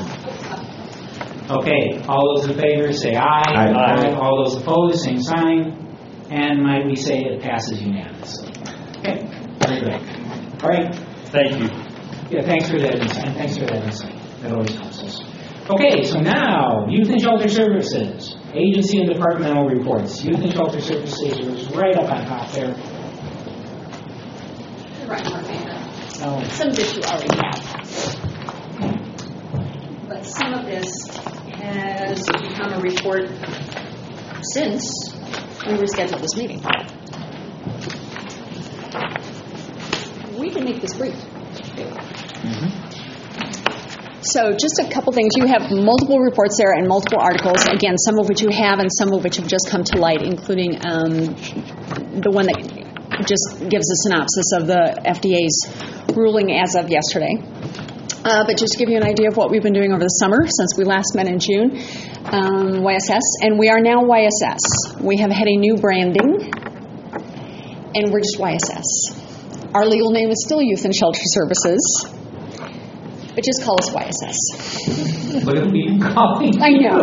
Okay, all those in favor say aye. Aye. Aye. All those opposed, same sign. And might we say it passes unanimously. Okay, very good. All right. Thank you. Yeah, thanks for that insight. Thanks for that insight. That always helps us. Okay, so now, Youth and Shelter Services, agency and departmental reports. Youth and Shelter Services is right up on top there. Right, Martina. Oh. Some that you already have. But some of this has become a report since we rescheduled this meeting. We can make this brief. Mm-hmm. So just a couple things. You have multiple reports there and multiple articles, again, some of which you have and some of which have just come to light, including um, the one that just gives a synopsis of the F D A's ruling as of yesterday. Uh, but just to give you an idea of what we've been doing over the summer since we last met in June, um, Y S S, and we are now Y S S. We have had a new branding, and we're just Y S S. Our legal name is still Youth and Shelter Services, but just call us Y S S. What have we been calling? I know.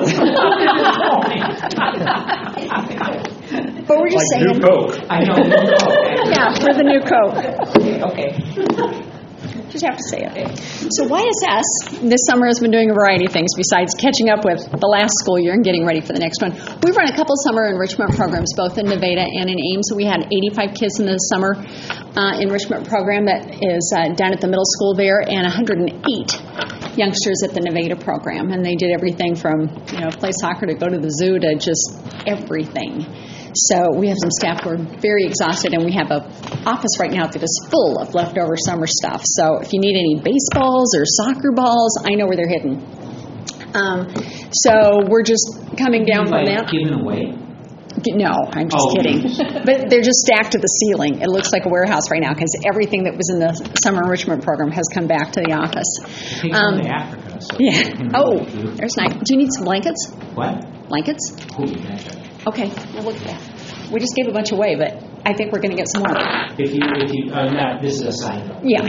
But we're just like saying. New Coke. I know, New Coke. Yeah, we're the New Coke. Okay. Just have to say it. So Y S S this summer has been doing a variety of things besides catching up with the last school year and getting ready for the next one. We've run a couple summer enrichment programs, both in Nevada and in Ames. We had eighty-five kids in the summer uh, enrichment program that is uh, down at the middle school there, and one hundred eight youngsters at the Nevada program. And they did everything from, you know, play soccer to go to the zoo to just everything. So we have some staff who are very exhausted, and we have an office right now that is full of leftover summer stuff. So if you need any baseballs or soccer balls, I know where they're hidden. Um, so we're just coming down from like that. Given away? No, I'm just oh. kidding. But they're just stacked to the ceiling. It looks like a warehouse right now because everything that was in the summer enrichment program has come back to the office. Take um, to Africa. So yeah. Oh, there's nice. Do you need some blankets? What? Blankets? Oh, yeah. Okay, we'll look at that. We just gave a bunch away, but I think we're going to get some more. If you, if you, uh, not, this is a side note. Yeah,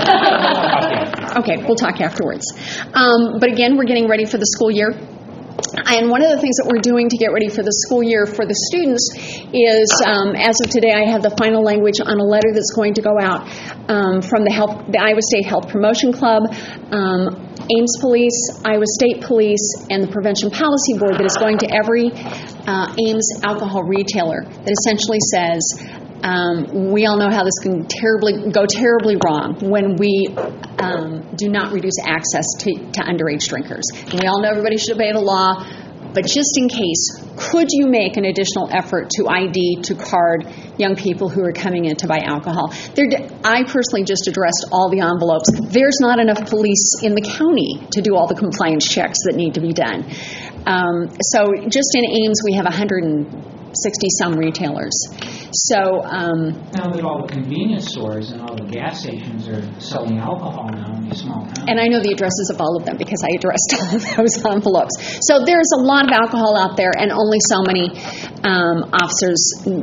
I know. Okay, we'll talk afterwards. Um, but again, we're getting ready for the school year. And one of the things that we're doing to get ready for the school year for the students is, um, as of today, I have the final language on a letter that's going to go out um, from the health, the Iowa State Health Promotion Club, um, Ames Police, Iowa State Police, and the Prevention Policy Board that is going to every uh, Ames alcohol retailer that essentially says, Um, we all know how this can terribly go terribly wrong when we um, do not reduce access to, to underage drinkers. And we all know everybody should obey the law, but just in case, could you make an additional effort to I D, to card young people who are coming in to buy alcohol? There, I personally just addressed all the envelopes. There's not enough police in the county to do all the compliance checks that need to be done. Um, so just in Ames, we have one hundred sixty some retailers. So um, now that all the convenience stores and all the gas stations are selling alcohol now in these small towns. And I know the addresses of all of them because I addressed all of those envelopes. So there's a lot of alcohol out there and only so many um, officers.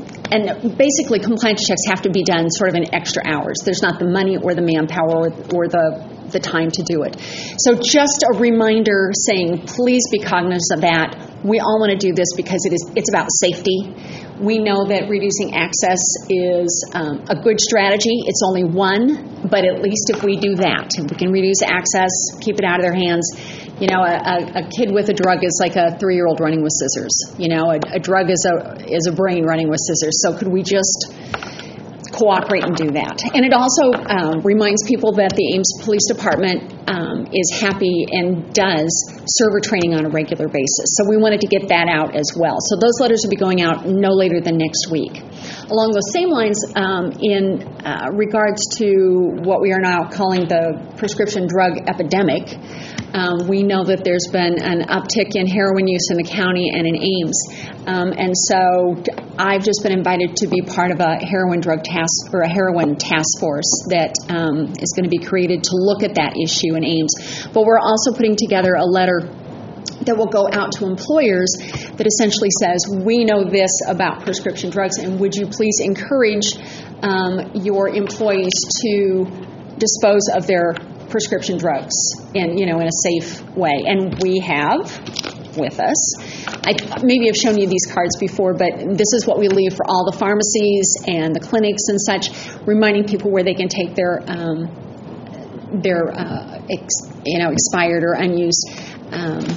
And basically compliance checks have to be done sort of in extra hours. There's not the money or the manpower or, or the the time to do it. So just a reminder saying, please be cognizant of that. We all want to do this because it is it's about safety. We know that reducing access is um, a good strategy. It's only one, but at least if we do that, if we can reduce access, keep it out of their hands. You know, a, a, a kid with a drug is like a three-year-old running with scissors. You know, a, a drug is a is a brain running with scissors. So could we just cooperate and do that? And it also um, reminds people that the Ames Police Department um, is happy and does server training on a regular basis. So we wanted to get that out as well. So those letters will be going out no later than next week. Along those same lines, um, in uh, regards to what we are now calling the prescription drug epidemic, Um, we know that there's been an uptick in heroin use in the county and in Ames. Um, and so I've just been invited to be part of a heroin drug task or a heroin task force that um, is going to be created to look at that issue in Ames. But we're also putting together a letter that will go out to employers that essentially says, we know this about prescription drugs, and would you please encourage um, your employees to dispose of their prescription drugs in, you know, in a safe way. And we have with us, I maybe have shown you these cards before, but this is what we leave for all the pharmacies and the clinics and such, reminding people where they can take their um, their uh, ex, you know expired or unused um,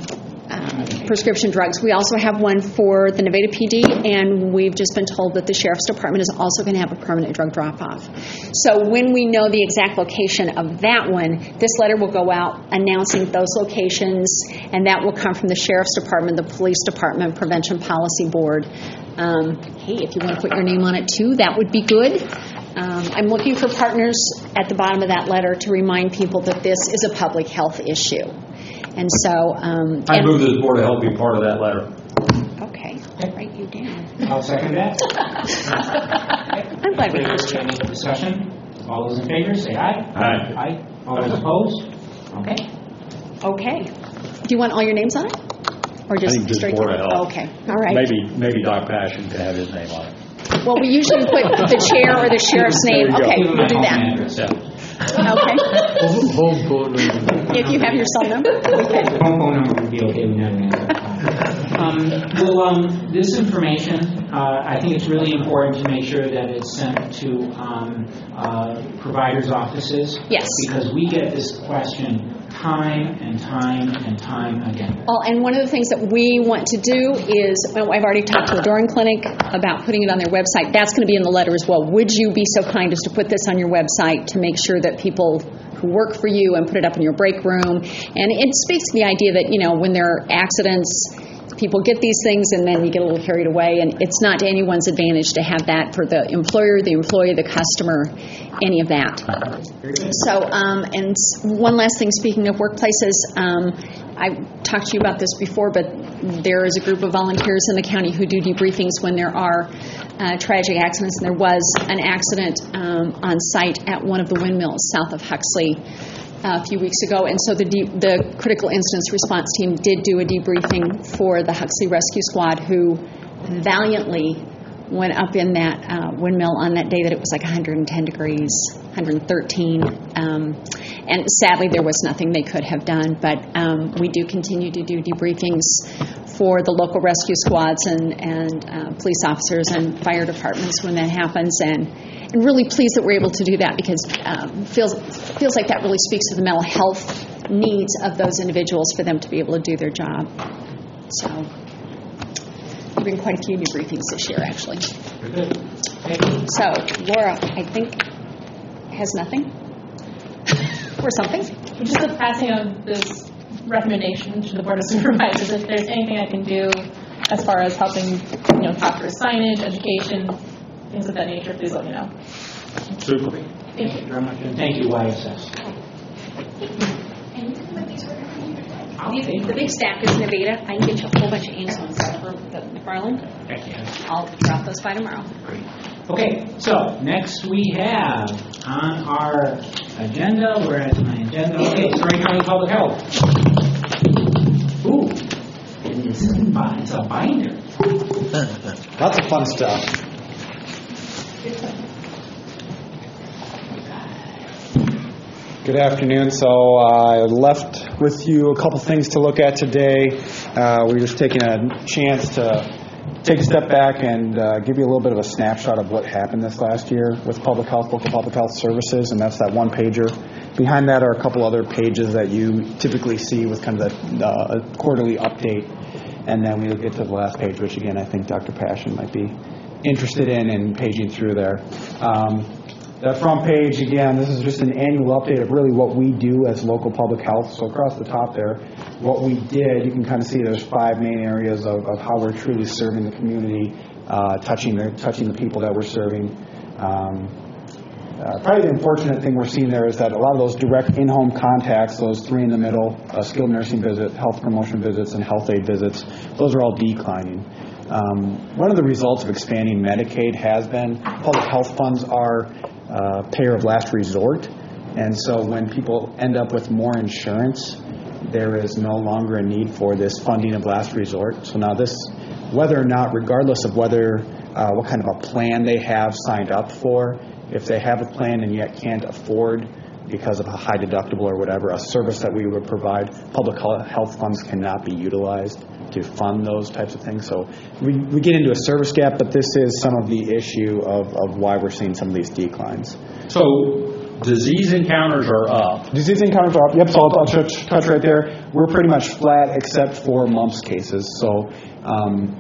uh, prescription drugs. We also have one for the Nevada P D, and we've just been told that the Sheriff's Department is also going to have a permanent drug drop-off. So when we know the exact location of that one, this letter will go out announcing those locations, and that will come from the Sheriff's Department, the Police Department, Prevention Policy Board. Um, hey, if you want to put your name on it too, that would be good. Um, I'm looking for partners at the bottom of that letter to remind people that this is a public health issue. And so... Um, I and, move this board to help be part of that letter. Okay, I'll write you down. I'll second that. I'm glad we asked you. Any discussion? All those in favor, say aye. Aye. Aye. All those opposed? Okay. Okay. Do you want all your names on it? Or just I think just straight Board of Health. Okay, all right. Maybe, maybe Doc Passion can have his name on it. Well, we usually put the chair or the sheriff's name. There you go. Okay, we'll do that. Yeah. Okay. Home phone number. If you have your cell number, we can. Home phone number would be okay. We never answer. Um, well, um, this information, uh, I think it's really important to make sure that it's sent to um, uh, providers' offices. Yes. Because we get this question time and time and time again. Well, and one of the things that we want to do is, well, I've already talked to the Doran Clinic about putting it on their website. That's going to be in the letter as well. Would you be so kind as to put this on your website to make sure that people who work for you and put it up in your break room? And it speaks to the idea that, you know, when there are accidents, people get these things and then you get a little carried away, and it's not to anyone's advantage to have that for the employer, the employee, the customer, any of that. So, um, and one last thing, speaking of workplaces, um, I talked to you about this before, but there is a group of volunteers in the county who do debriefings when there are uh, tragic accidents, and there was an accident um, on site at one of the windmills south of Huxley a few weeks ago, and so the de- the critical incidents response team did do a debriefing for the Huxley Rescue Squad, who valiantly went up in that uh, windmill on that day that it was like one hundred ten degrees, one hundred thirteen, um, and sadly there was nothing they could have done, but um, we do continue to do debriefings for the local rescue squads and, and uh, police officers and fire departments when that happens, and and really pleased that we're able to do that, because um, feels feels like that really speaks to the mental health needs of those individuals for them to be able to do their job. So we've been quite a few debriefings this year, actually. So Laura, I think, has nothing or something. Just a passing of this recommendation to the Board of Supervisors. If there's anything I can do as far as helping, you know, talk through signage, education, things of that nature, please let me know. Super. Thank you very much, and thank you, Y S S. And you can put these wherever you like. The big stack is Nevada. I can get you a whole bunch of Ames ones for the McFarland. I'll drop those by tomorrow. Okay, so next we have on our agenda, where is my agenda? Okay, Story County Public Health. Ooh, and it's, it's a binder. Lots of fun stuff. Good afternoon. So uh, I left with you a couple things to look at today. Uh, we were just taking a chance to take a step back and uh, give you a little bit of a snapshot of what happened this last year with public health, local public health services, and that's that one pager. Behind that are a couple other pages that you typically see with kind of the uh, quarterly update. And then we'll get to the last page, which again I think Doctor Passion might be interested in and paging through there. Um, That front page, again, this is just an annual update of really what we do as local public health. So across the top there, what we did, you can kind of see there's five main areas of, of how we're truly serving the community, uh, touching the touching the people that we're serving. Um, uh, probably the unfortunate thing we're seeing there is that a lot of those direct in-home contacts, those three in the middle, uh, skilled nursing visit, health promotion visits, and health aid visits, those are all declining. Um, one of the results of expanding Medicaid has been public health funds are uh, payer of last resort, and so when people end up with more insurance, there is no longer a need for this funding of last resort. So now this, whether or not, regardless of whether uh, what kind of a plan they have signed up for, if they have a plan and yet can't afford because of a high deductible or whatever, a service that we would provide, public health funds cannot be utilized to fund those types of things. So we, we get into a service gap, but this is some of the issue of, of why we're seeing some of these declines. So disease encounters are up. Disease encounters are up. Yep, so I'll touch, touch right there. We're pretty much flat except for mumps cases. So um,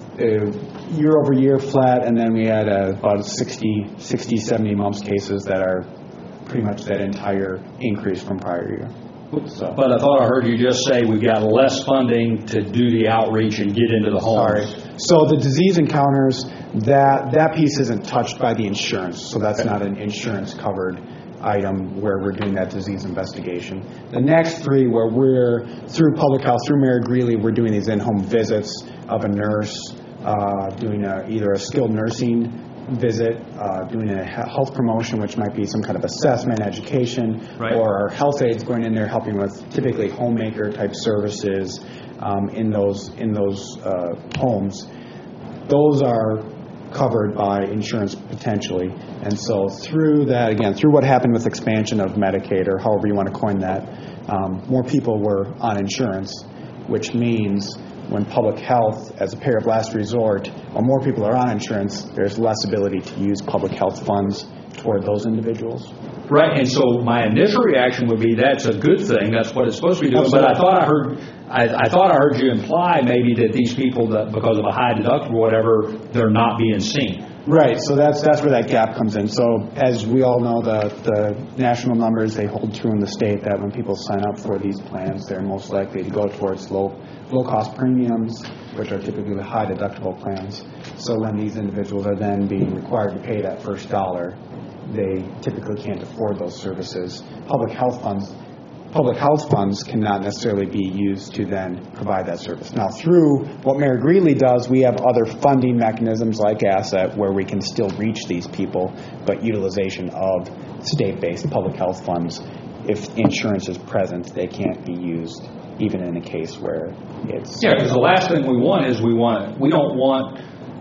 uh, year over year flat, and then we had uh, about sixty, seventy mumps cases that are pretty much that entire increase from prior year. So. But I thought I heard you just say we've got less funding to do the outreach and get into the homes. Sorry. So the disease encounters, that that piece isn't touched by the insurance, so that's okay. Not an insurance-covered item where we're doing that disease investigation. The next three, where we're, through public health, through Mayor Greeley, we're doing these in-home visits of a nurse, uh, doing a, either a skilled nursing visit, uh, doing a health promotion, which might be some kind of assessment, education, right. Or our health aides going in there helping with typically homemaker type services um, in those in those uh, homes. Those are covered by insurance potentially, and so through that, again, through what happened with expansion of Medicaid, or however you want to coin that, um, more people were on insurance, which means when public health, as a payer of last resort, or more people are on insurance, there's less ability to use public health funds toward those individuals. Right, and so my initial reaction would be that's a good thing. That's what it's supposed to be doing. Absolutely. But I thought I heard, I, I thought I heard you imply maybe that these people, that because of a high deductible or whatever, they're not being seen. Right, so that's that's where that gap comes in. So as we all know, the, the national numbers, they hold true in the state that when people sign up for these plans, they're most likely to go towards low low-cost premiums, which are typically the high deductible plans. So when these individuals are then being required to pay that first dollar, they typically can't afford those services. Public health funds Public health funds cannot necessarily be used to then provide that service. Now, through what Mayor Greeley does, we have other funding mechanisms like Asset where we can still reach these people, but utilization of state-based public health funds, if insurance is present, they can't be used, even in a case where it's... Yeah, because the last thing we want is we want we don't want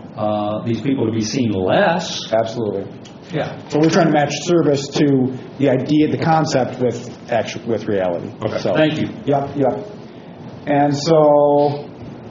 uh, these people to be seen less. Absolutely. Yeah. So we're trying to match service to the idea, the concept with actual, with reality. Okay. So, thank you. Yep, yep. And so,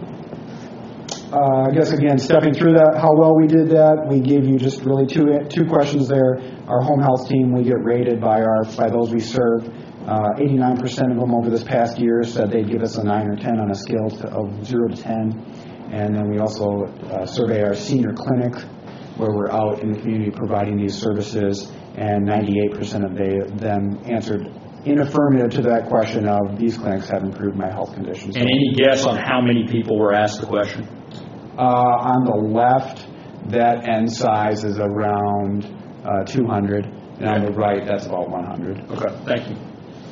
uh, I guess again, stepping through that, how well we did that, we gave you just really two two questions there. Our home health team, we get rated by our by those we serve. Uh, eighty-nine percent of them over this past year said they'd give us a nine or ten on a scale to, of zero to ten. And then we also uh, survey our senior clinic, where we're out in the community providing these services, and ninety-eight percent of they, them answered in affirmative to that question of these clinics have improved my health conditions. And any guess on how many people were asked the question? Uh, on the left, that end size is around uh, two hundred, and on the right, that's about one hundred. Okay, thank you.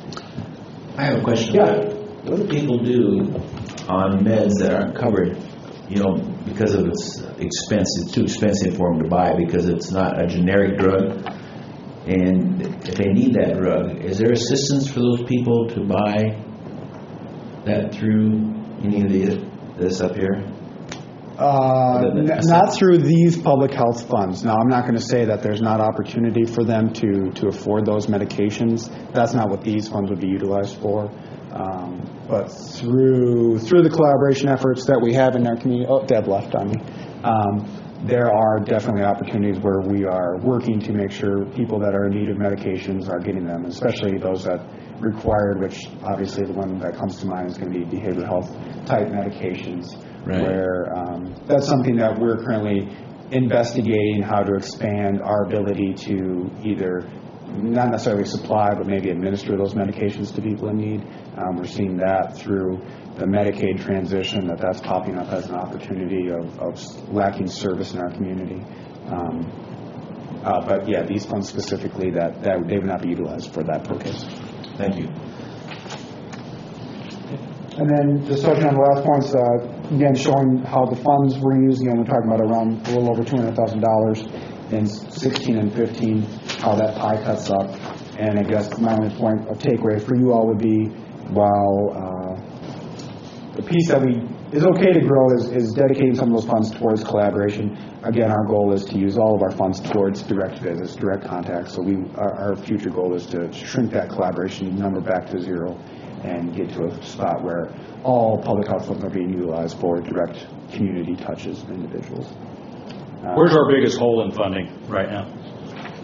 I have a question. Yeah. What do people do on meds that aren't covered? You know, because of its expense, it's too expensive for them to buy because it's not a generic drug. And if they need that drug, is there assistance for those people to buy that through any of the, this up here? Uh, n- not through these public health funds. Now, I'm not going to say that there's not opportunity for them to, to afford those medications. That's not what these funds would be utilized for. Um, but through through the collaboration efforts that we have in our community, oh, Deb left on me, um, there are definitely opportunities where we are working to make sure people that are in need of medications are getting them, especially those that required, which obviously the one that comes to mind is going to be behavioral health type medications, right. Where um, that's something that we're currently investigating how to expand our ability to either not necessarily supply, but maybe administer those medications to people in need. Um, we're seeing that through the Medicaid transition, that that's popping up as an opportunity of, of lacking service in our community. Um, uh, but yeah, these funds specifically, that, that they would not be utilized for that purpose. Thank you. And then just touching on the last points, uh, again, showing how the funds we're using, and we're talking about around a little over two hundred thousand dollars in sixteen and fifteen, how that pie cuts up. And I guess my only point of takeaway for you all would be, while uh, the piece that we is okay to grow is, is dedicating some of those funds towards collaboration. Again, our goal is to use all of our funds towards direct visits, direct contacts. So we, our, our future goal is to shrink that collaboration number back to zero and get to a spot where all public health funds are being utilized for direct community touches of individuals. Uh, Where's our biggest hole in funding right now?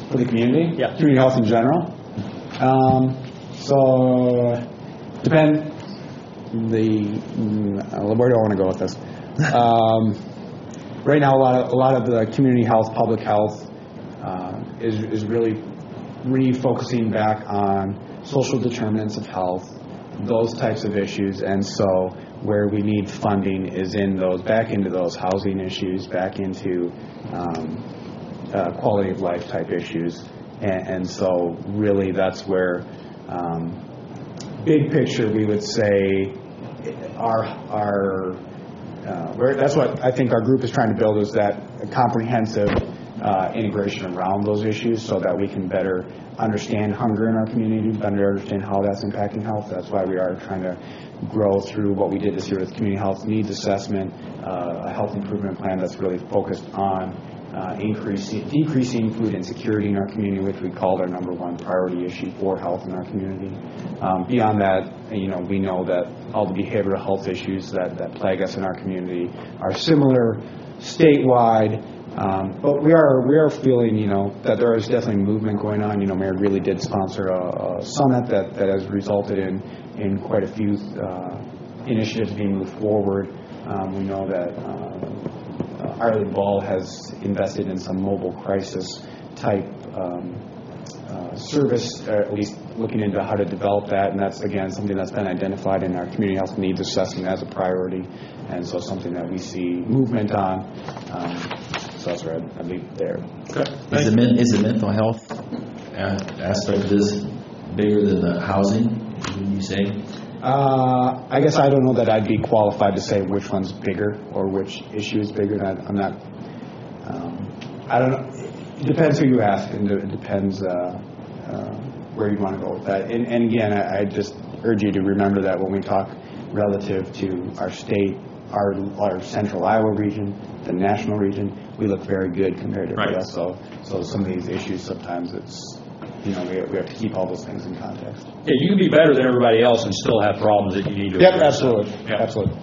For the community? Yeah. Community health in general? Um, so, depend, the, mm, where do I want to go with this? Um, right now, a lot of, a lot of the community health, public health uh, is, is really refocusing back on social determinants of health, those types of issues, and so where we need funding is in those, back into those housing issues, back into um, uh, quality of life type issues, and, and so really that's where, um, big picture, we would say our our uh, where, that's what I think our group is trying to build, is that comprehensive uh, integration around those issues so that we can better understand hunger in our community, better understand how that's impacting health. That's why we are trying to grow through what we did this year with community health needs assessment, uh, a health improvement plan that's really focused on uh, increasing, decreasing food insecurity in our community, which we called our number one priority issue for health in our community. Um, beyond that, you know, we know that all the behavioral health issues that, that plague us in our community are similar statewide. Um, but we are we are feeling, you know, that there is definitely movement going on. You know, Mayor really did sponsor a, a summit that, that has resulted in, in quite a few uh, initiatives being moved forward. Um, we know that uh, uh, Ireland Ball has invested in some mobile crisis type um, uh, service, or at least looking into how to develop that, and that's, again, something that's been identified in our community health needs assessment as a priority, and so something that we see movement on. Um, so that's where I'd, I'd leave it there. Is the, men, is the mental health aspect of this bigger than the housing, would you say? Uh, I guess I don't know that I'd be qualified to say which one's bigger or which issue is bigger. I'm not, um, I don't know. It depends who you ask, and it depends uh, uh, where you want to go with that. And, and again, I, I just urge you to remember that when we talk relative to our state, our, our central Iowa region, the national region, we look very good compared to right. everybody else. So, so some of these issues, sometimes it's, you know, we, we have to keep all those things in context. Yeah, you can be better than everybody else and still have problems that you need to Yep, address. absolutely. Yep. Absolutely.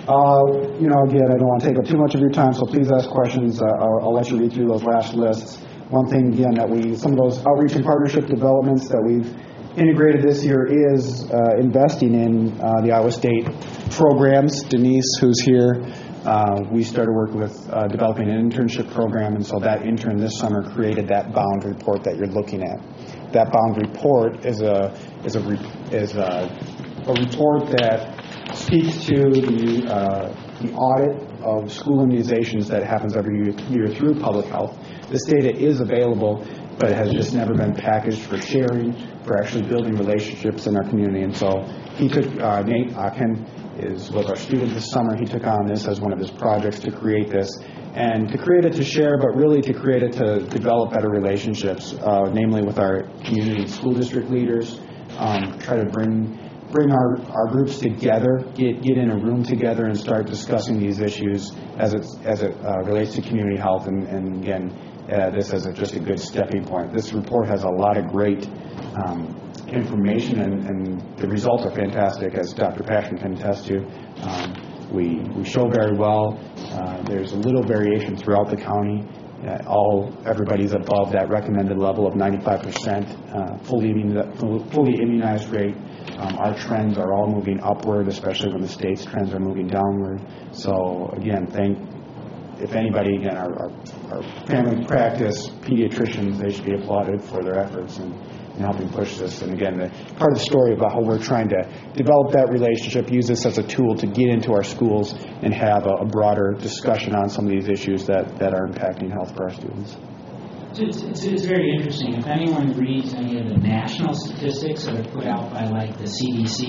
Uh, you know, again, I don't want to take up too much of your time, so please ask questions. Uh, I'll, I'll let you read through those last lists. One thing, again, that we, some of those outreach and partnership developments that we've integrated this year is uh, investing in uh, the Iowa State programs. Denise, who's here, uh, we started working with uh, developing an internship program, and so that intern this summer created that bound report that you're looking at. That bound report is a is a is a, a report that speaks to the uh, the audit of school immunizations that happens every year, year through public health. This data is available, but it has just never been packaged for sharing, for actually building relationships in our community. And so he took, uh, Nate Akin is, was our student this summer. He took on this as one of his projects to create this, and to create it to share, but really to create it to develop better relationships, uh, namely with our community school district leaders, um, try to bring bring our, our groups together, get get in a room together and start discussing these issues as it, as it uh, relates to community health, and, and again, Uh, this is a, just a good stepping point. This report has a lot of great um, information, and, and the results are fantastic, as Doctor Passion can attest to. Um, we, we show very well. Uh, there's a little variation throughout the county. Uh, all everybody's above that recommended level of ninety-five percent uh, fully, fully immunized rate. Um, our trends are all moving upward, especially when the state's trends are moving downward. So again, thank If anybody, again, our, our, our family practice pediatricians, they should be applauded for their efforts in, in helping push this. And again, the, part of the story about how we're trying to develop that relationship, use this as a tool to get into our schools and have a, a broader discussion on some of these issues that, that are impacting health for our students. It's, it's, it's very interesting. If anyone reads any of the national statistics that are put out by, like, the C D C,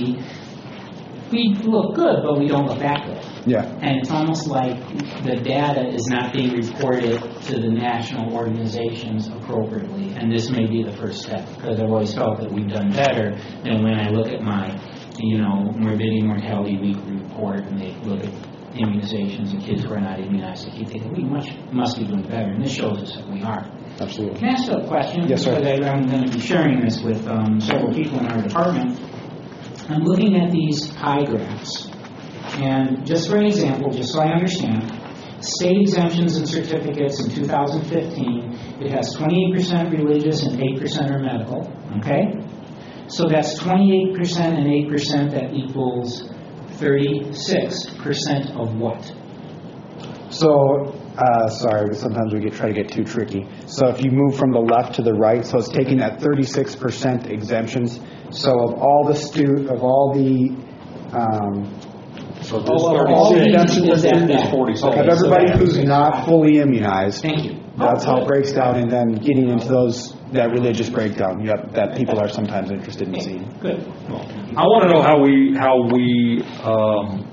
we look good, but we don't look that good. Yeah. And it's almost like the data is not being reported to the national organizations appropriately. And this may be the first step, because I've always felt that we've done better than when I look at my, you know, morbidity and mortality weekly report, and they look at immunizations and kids who are not immunized. They keep thinking, we much, must be doing better. And this shows us that we are. Absolutely. Can I ask you a question? Yes, sir. Because I'm going to be sharing this with um, several people in our department. I'm looking at these pie graphs, and just for an example, just so I understand, state exemptions and certificates in two thousand fifteen it has twenty-eight percent religious and eight percent are medical, okay? So that's twenty-eight percent and eight percent, that equals thirty-six percent of what? So, uh, sorry, but sometimes we get try to get too tricky. So if you move from the left to the right, so it's taking that thirty-six percent exemptions. So of all the stu of all the um, So this of all the exemptions thirty-six in is that, forty-seven. of everybody who's not fully immunized. Thank you. That's how it breaks down, and then getting into those that religious breakdown. Yep, that people are sometimes interested in seeing. Good. I want to know how we how we um,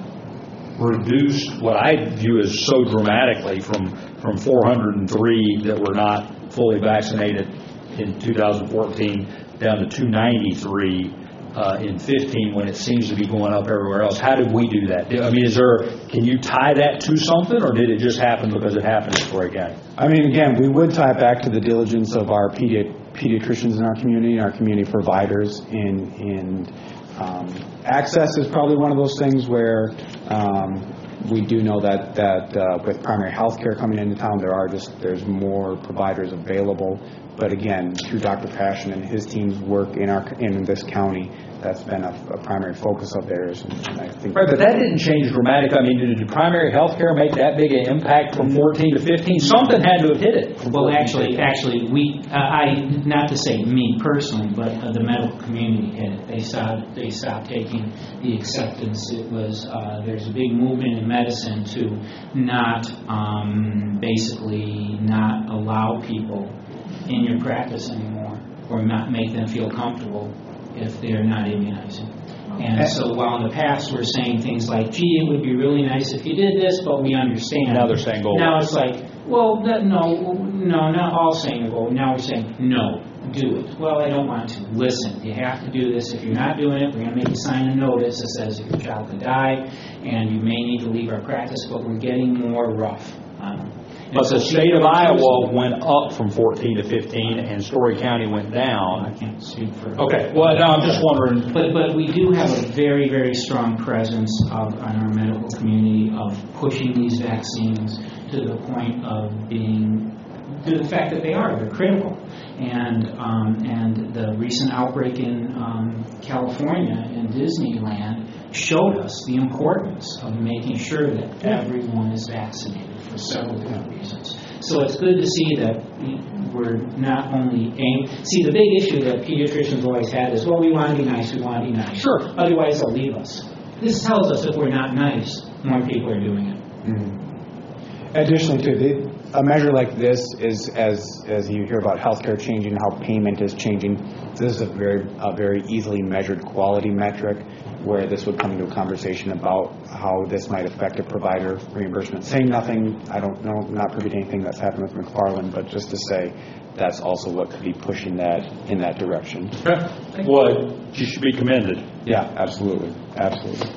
reduced what I view as so dramatically from from four hundred three that were not fully vaccinated in two thousand fourteen down to two ninety-three uh, in fifteen, when it seems to be going up everywhere else. How did we do that? I mean, is there? Can you tie that to something, or did it just happen because it happened in Story County? I mean, again, we would tie it back to the diligence of our pedi- pediatricians in our community, and our community providers. In in um, access is probably one of those things where um, we do know that that uh, with primary health care coming into town, there are just there's more providers available. But again, through Doctor Passion and his team's work in our in this county, that's been a, a primary focus of theirs. And, and I think right, but that didn't change dramatically. I mean, did primary health care make that big an impact from fourteen to fifteen? Something had to have hit it. Well, actually, actually, we uh, I not to say me personally, but uh, the medical community hit it. They stopped they stopped taking the acceptance. It was uh, there's a big movement in medicine to not um, basically not allow people in your practice anymore, or not make them feel comfortable if they're not immunizing. And so while in the past we're saying things like, gee, it would be really nice if you did this, but we understand. Now they're saying go. Now it's like, well, that, no, no, not all saying go. Now we're saying, no, do it. Well, I don't want to. Listen, you have to do this. If you're not doing it, we're going to make you sign a notice that says your child could die, and you may need to leave our practice, but we're getting more rough. Um, But the state of Iowa went up from fourteen to fifteen, and Story County went down. I can't speak for. Okay, well, now I'm just wondering. But but we do have a very, very strong presence of, in our medical community of pushing these vaccines to the point of being, to the fact that they are, they're critical. And um, and the recent outbreak in um, California in Disneyland showed us the importance of making sure that everyone is vaccinated for several different reasons. So it's good to see that we're not only aimed. See, the big issue that pediatricians always had is, well, we want to be nice, we want to be nice. Sure. Otherwise, they'll leave us. This tells us if we're not nice, more people are doing it. Mm-hmm. Additionally, too, they, a measure like this is, as as you hear about healthcare changing, how payment is changing. This is a very a very easily measured quality metric, where this would come into a conversation about how this might affect a provider reimbursement. Saying nothing, I don't know, not privy to anything that's happened with McFarland, but just to say that's also what could be pushing that in that direction. Okay. Well, you should be commended. Yeah, absolutely, absolutely.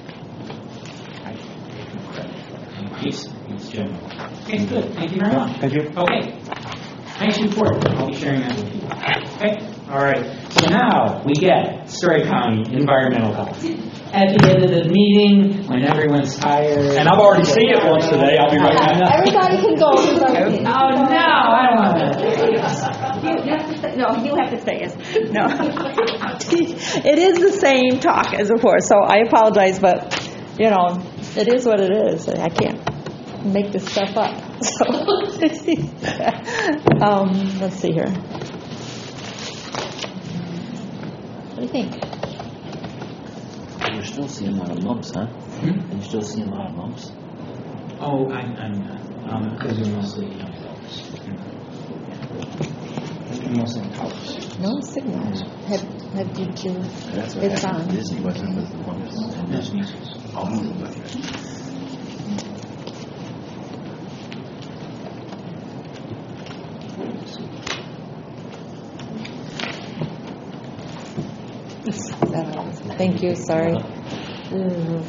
He's, he's general. Okay, good. Thank you very much. Thank you. Okay. Nice report. I'll be sharing that with you. Okay. All right. So now we get Story County environmental health. At the end of the meeting, when everyone's tired. And I've already seen it once today. I'll be right back. Everybody can go. Oh, no. I don't want that. You have to stay, no, you have to stay. Yes. No. It is the same talk as before, so I apologize, but, you know, it is what it is. I can't make this stuff up. So, um, let's see here. What do you think? You're still seeing a lot of lumps, huh? Hmm? You're still seeing a lot of lumps. Oh, I'm, I'm not. Because um, they're mostly young adults. They're mostly adults. No signal. Have, have did you? That's what It's happened on. with Disney, wasn't it, with the lumps? That's measles. Oh, Thank you, sorry. Ooh.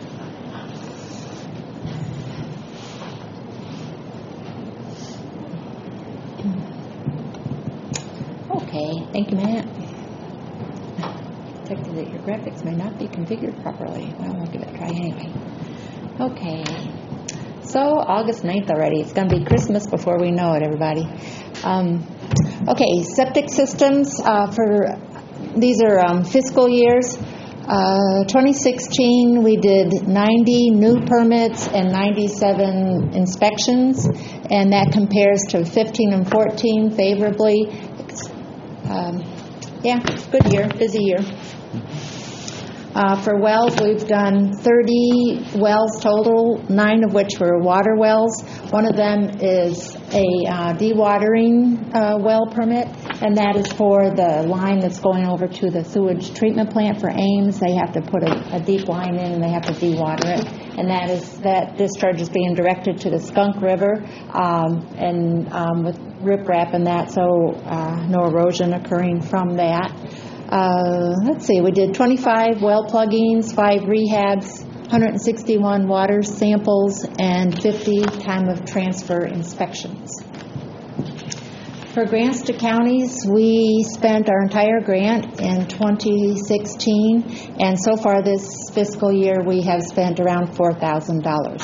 Okay, thank you, Matt. Detected that your graphics may not be configured properly. Well, we'll give it a try anyway. Okay. So, August ninth already. It's going to be Christmas before we know it, everybody. Um, okay, septic systems uh, for, these are um, fiscal years. Uh, twenty sixteen, we did ninety new permits and ninety-seven inspections, and that compares to fifteen and fourteen favorably. Um, yeah, good year, busy year. Uh, for wells, we've done thirty wells total, nine of which were water wells. One of them is a uh, dewatering uh, well permit, and that is for the line that's going over to the sewage treatment plant for Ames. They have to put a, a deep line in, and they have to dewater it. And that is that discharge is being directed to the Skunk River, um, and um, with riprap and that, so uh, no erosion occurring from that. Uh, let's see, we did twenty-five well pluggings, five rehabs, one hundred sixty-one water samples, and fifty time of transfer inspections. For grants to counties, we spent our entire grant in twenty sixteen, and so far this fiscal year we have spent around four thousand dollars.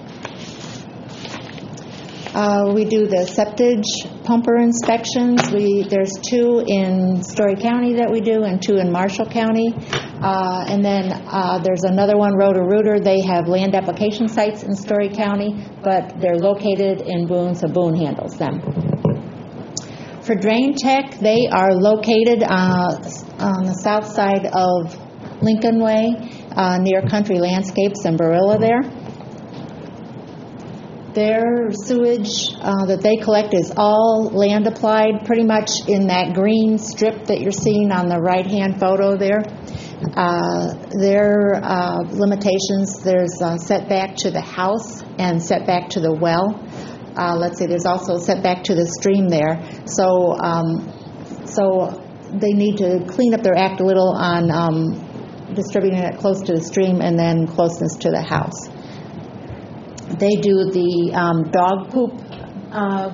Uh, we do the septage pumper inspections. We there's two in Story County that we do, and two in Marshall County. Uh, and then uh, there's another one, Roto-Rooter. They have land application sites in Story County, but they're located in Boone, so Boone handles them. For Drain Tech, they are located uh, on the south side of Lincoln Way, uh, near Country Landscapes and Barilla there. Their sewage uh, that they collect is all land applied, pretty much in that green strip that you're seeing on the right-hand photo there. Uh, their uh, limitations, there's uh, setback to the house and setback to the well. Uh, let's see, there's also setback to the stream there. So, um, so they need to clean up their act a little on um, distributing it close to the stream and then closeness to the house. They do the um, dog poop uh,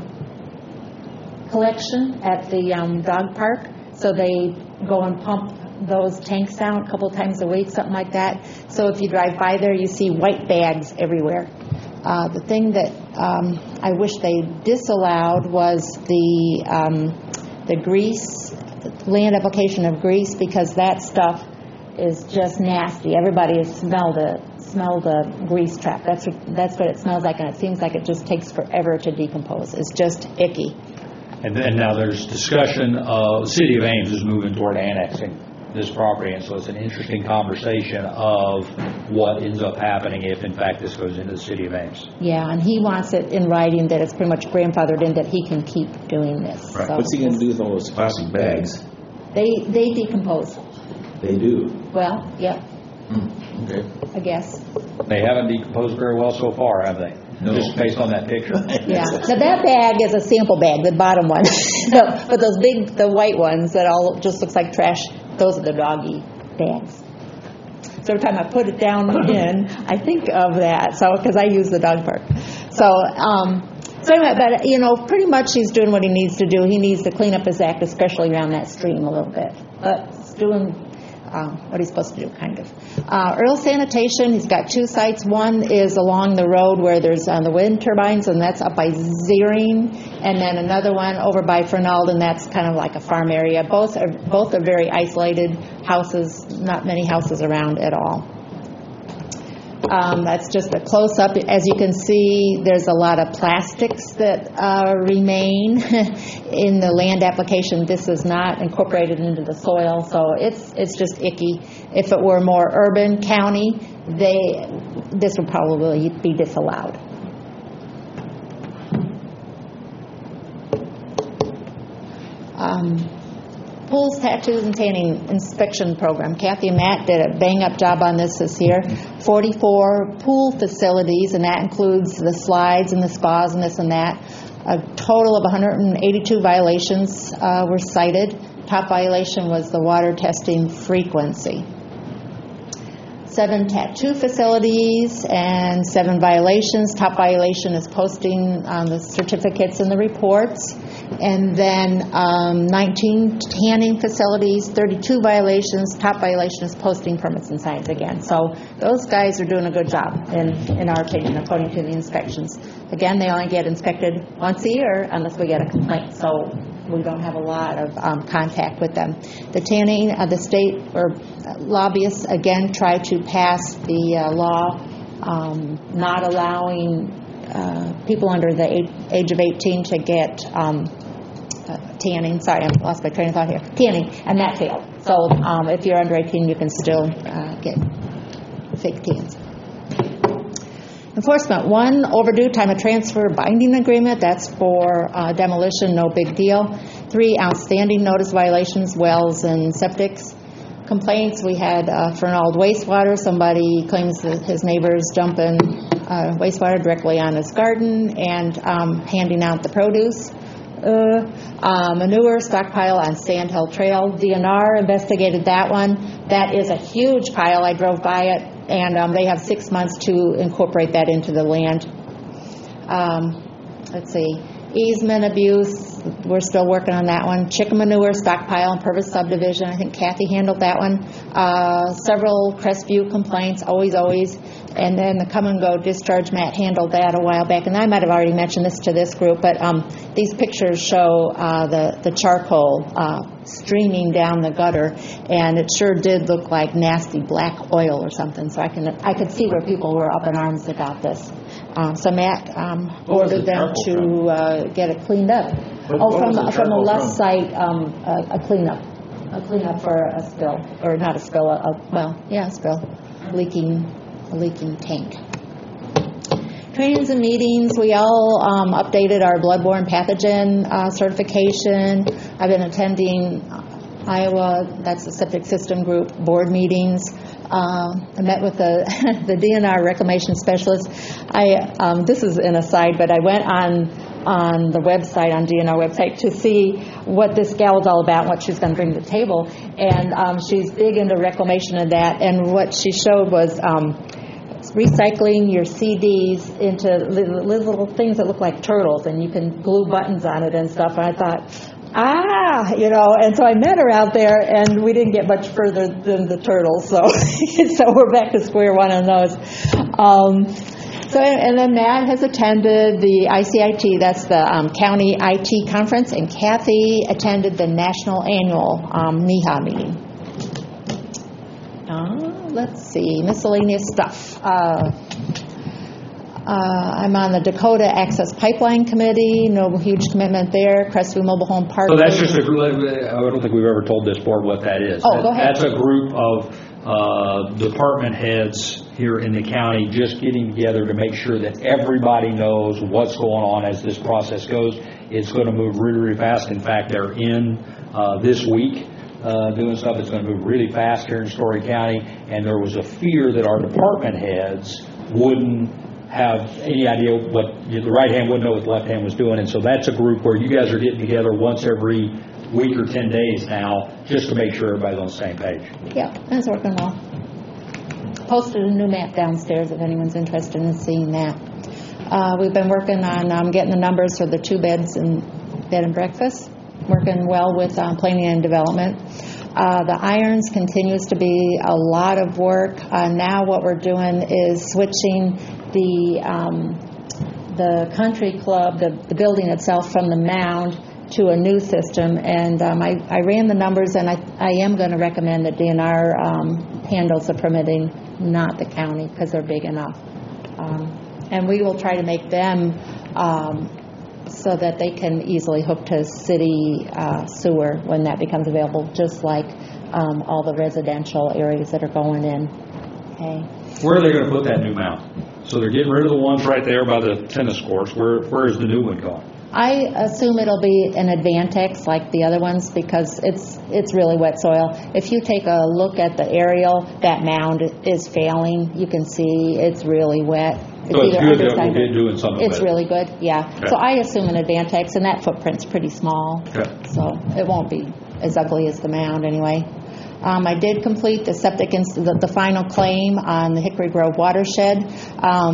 collection at the um, dog park, so they go and pump those tanks down a couple times a week, something like that. So if you drive by there, you see white bags everywhere. Uh, the thing that um, I wish they disallowed was the um, the grease, land application of grease, because that stuff is just nasty. Everybody has smelled it. Smell the grease trap. That's what, that's what it smells like, and it seems like it just takes forever to decompose. It's just icky. And then now there's discussion of the city of Ames is moving toward annexing this property, and so it's an interesting conversation of what ends up happening if, in fact, this goes into the city of Ames. Yeah, and he wants it in writing that it's pretty much grandfathered in, that he can keep doing this. Right. So what's he going to do with all those plastic bags? They they decompose. They do. Well, yeah. Mm, okay. I guess. They haven't decomposed very well so far, have they? No. Just based on that picture. Yeah. Now that bag is a sample bag, the bottom one. So, but those big, the white ones that all just looks like trash, those are the doggy bags. So every time I put it down in, I think of that. So because I use the dog park. So. um So anyway, but, you know, pretty much he's doing what he needs to do. He needs to clean up his act, especially around that stream a little bit. But he's doing um, what he's supposed to do, kind of. Uh, Earl Sanitation, he's got two sites. One is along the road where there's uh, the wind turbines, and that's up by Zering. And then another one over by Fernald, and that's kind of like a farm area. Both are, both are very isolated houses, not many houses around at all. Um, that's just a close-up. As you can see, there's a lot of plastics that uh, remain in the land application. This is not incorporated into the soil, so it's it's just icky. If it were more urban county, they this would probably be disallowed. Um, Pools, tattoos, and tanning inspection program. Kathy and Matt did a bang-up job on this this year. forty-four pool facilities, and that includes the slides and the spas and this and that. A total of one hundred eighty-two violations uh, were cited. Top violation was the water testing frequency. Seven tattoo facilities and seven violations. Top violation is posting um, the certificates and the reports. and then um, nineteen tanning facilities, thirty-two violations, top violations, posting permits and signs again. So those guys are doing a good job, in, in our opinion, according to the inspections. Again, they only get inspected once a year unless we get a complaint, so we don't have a lot of um, contact with them. The tanning, uh, the state or lobbyists, again, try to pass the uh, law um, not allowing uh, people under the age, age of eighteen to get um, uh, tanning. Sorry, I lost my train of thought here. Tanning, and that failed. So um, if you're under eighteen, you can still uh, get fake tans. Enforcement, one, overdue time of transfer binding agreement. That's for uh, demolition, no big deal. Three, outstanding notice violations, wells and septics. Complaints, we had uh, Fernald wastewater. Somebody claims that his neighbor's dumping uh, wastewater directly on his garden and um, handing out the produce. Uh, uh, manure stockpile on Sand Hill Trail. D N R investigated that one. That is a huge pile. I drove by it, and um, they have six months to incorporate that into the land. Um, let's see. Easement abuse, we're still working on that one. Chicken manure stockpile and Purvis subdivision, I think Kathy handled that one. Uh, several Crestview complaints, always, always. And then the come and go discharge, Matt handled that a while back. And I might have already mentioned this to this group, but um, these pictures show uh, the, the charcoal uh, streaming down the gutter, and it sure did look like nasty black oil or something. So I can I could see where people were up in arms about this. Um, so Matt um, ordered them to uh, get it cleaned up. What, oh, what from, was the from the left from? side, um, a, a cleanup. A cleanup for a spill. Or not a spill, a, a, well, yeah, a spill. Leaking, a leaking tank. Trainings and meetings, we all um, updated our bloodborne pathogen uh, certification. I've been attending Iowa, that's the septic system group, board meetings. Uh, I met with the the D N R reclamation specialist. I um, this is an aside, but I went on on the website, on D N R website, to see what this gal's all about, what she's going to bring to the table. And um, she's big into reclamation of that. And what she showed was um, recycling your C Ds into little, little things that look like turtles, and you can glue buttons on it and stuff. And I thought, ah, you know, and so I met her out there, and we didn't get much further than the turtles, so so we're back to square one on those. Um, so, and then Matt has attended the I C I T, that's the um, County I T Conference, and Kathy attended the National Annual um, N E H A meeting. Uh, let's see, miscellaneous stuff. Uh, Uh, I'm on the Dakota Access Pipeline Committee. No huge commitment there. Crestview Mobile Home Park. So that's just a group. I don't think we've ever told this board what that is. Oh, go ahead. That's a group of uh, department heads here in the county just getting together to make sure that everybody knows what's going on as this process goes. It's going to move really, really fast. In fact, they're in uh, this week. Uh, doing stuff that's going to move really fast here in Story County, and there was a fear that our department heads wouldn't have any idea what the right hand wouldn't know what the left hand was doing, and so that's a group where you guys are getting together once every week or ten days now, just to make sure everybody's on the same page. Yeah, that's working well. Posted a new map downstairs if anyone's interested in seeing that. Uh, we've been working on um, getting the numbers for the two beds and bed and breakfast. Working well with um, planning and development. Uh, the irons continues to be a lot of work. Uh, now what we're doing is switching the um, the country club, the, the building itself, from the mound to a new system. And um, I, I ran the numbers, and I, I am going to recommend that D N R um, handles the permitting, not the county, because they're big enough. Um, and we will try to make them um, so that they can easily hook to city uh, sewer when that becomes available, just like um, all the residential areas that are going in. Okay. Where are they going to put that new mount? So they're getting rid of the ones right there by the tennis courts. Where Where is the new one going? I assume it'll be an Advantex like the other ones, because it's it's really wet soil. If you take a look at the aerial, that mound is failing. You can see it's really wet. It's so it's good that we'll get doing something It's better. really good, yeah. Okay. So I assume an Advantex, and that footprint's pretty small. Okay. So it won't be as ugly as the mound anyway. Um, I did complete the septic, ins- the, the final claim on the Hickory Grove watershed. Um,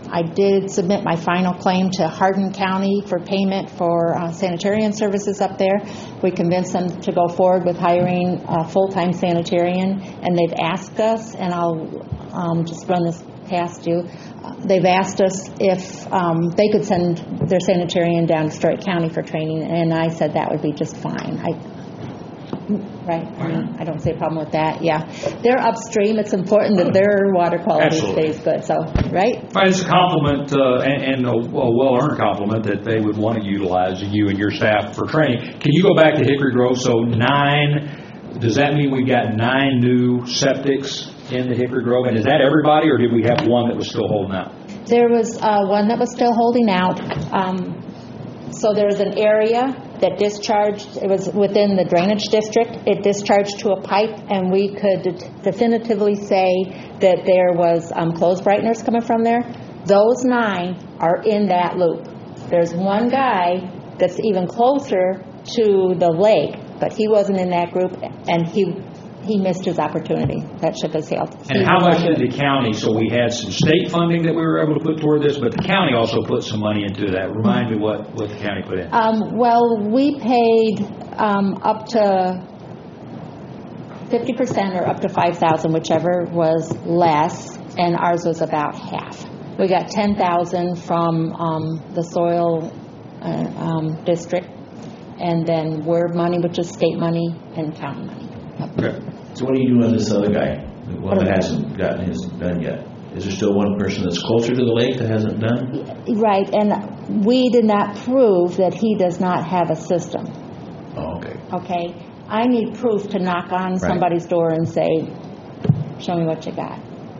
I did submit my final claim to Hardin County for payment for uh, sanitarian services up there. We convinced them to go forward with hiring a full-time sanitarian, and they've asked us, and I'll um, just run this past you, uh, they've asked us if um, they could send their sanitarian down to Detroit County for training, and I said that would be just fine. I Right, I mean, I don't see a problem with that, yeah. They're upstream, it's important that their water quality Absolutely. stays good, so, right? Right, it's a compliment, uh, and, and a, a well-earned compliment that they would want to utilize you and your staff for training. Can you go back to Hickory Grove? So nine, does that mean we got nine new septics in the Hickory Grove? And is that everybody, or did we have one that was still holding out? There was uh, one that was still holding out. Um, so there was an area that discharged, it was within the drainage district, it discharged to a pipe, and we could definitively say that there was um, clothes brighteners coming from there. Those nine are in that loop. There's one guy that's even closer to the lake, but he wasn't in that group, and he he missed his opportunity. That ship has sailed. And He how was much did the county, so we had some state funding that we were able to put toward this, but the county also put some money into that. Remind me what, what the county put in. Um, well, we paid um, up to fifty percent or up to five thousand, whichever was less, and ours was about half. We got ten thousand from um, the soil uh, um, district, and then word money, which is state money, and county money. Okay. So what are you doing with this other guy, the one that hasn't gotten his done yet? Is there still one person that's closer to the lake that hasn't done? Right, and we did not prove that he does not have a system. Oh, okay. Okay, I need proof to knock on Right. somebody's door and say, show me what you got.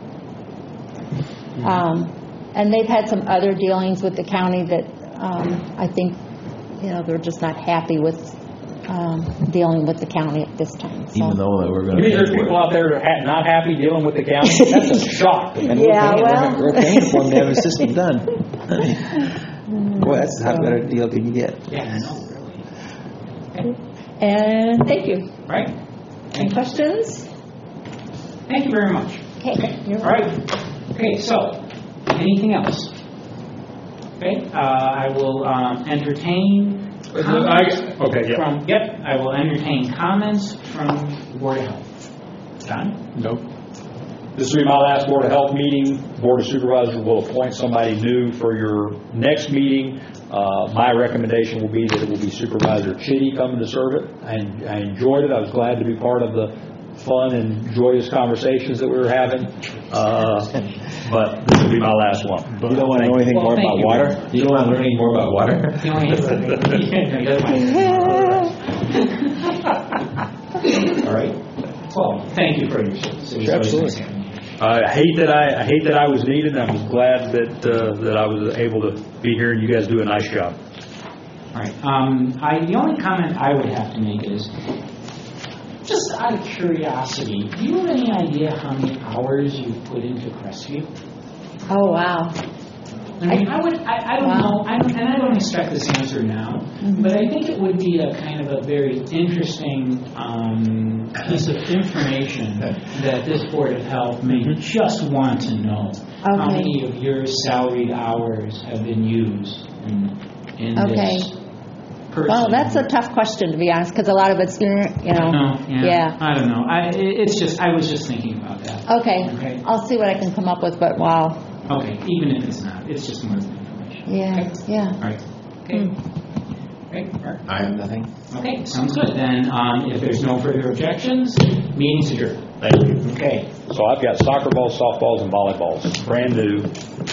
Um, and they've had some other dealings with the county that um, I think, you know, they're just not happy with um, dealing with the county at this time. So. Even though we're going to. You mean there's people out there that are ha- not happy dealing with the county? That's a shock. And Yeah, we're paying, well- we're, we're paying for them to have a system done. Boy, that's how better a deal can you get. Yeah, no, really. And thank you. Right? Any questions? Thank you very much. Okay. You're All right. Okay, so, anything else? Okay, uh, I will um, entertain comments I- okay, yeah. from, yep, I will entertain comments from the Board of Health. John? Nope. This will be my last Board of Health meeting. Board of Supervisors will appoint somebody new for your next meeting. Uh, my recommendation will be that it will be Supervisor Chitty coming to serve it. I, I enjoyed it. I was glad to be part of the fun and joyous conversations that we were having. Uh, but this will be my last one. You don't want to know anything Well, more thank about you. water? You don't want to learn any more about water? You only have to- All right. Well, thank you for your service. It was always nice having you. I hate that I, I hate that I was needed. I was glad that uh, that I was able to be here, and you guys do a nice job. All right. Um, I, the only comment I would have to make is, just out of curiosity, do you have any idea how many hours you've put into Crestview? Oh, wow. I mean, I would, I, I don't Wow. know, I don't, and I don't expect this answer now, Mm-hmm. but I think it would be a kind of a very interesting um, piece of information that this Board of Health may just want to know. How Okay. many of your salaried hours have been used in, in Okay. this person? Well, that's a tough question, to be honest, because a lot of it's, you know, No, yeah, yeah. I don't know. I, it- it's just, I was just thinking about that. Okay. Okay. I'll see what I can come up with, but wow. Okay, even if it's not, it's just more information. Yeah, yeah. All right. Okay. Okay. Mark? I have nothing. Okay, sounds good. Then, um, if there's no further objections, meeting's adjourned. Thank you. Okay. So I've got soccer balls, softballs, and volleyballs, brand new.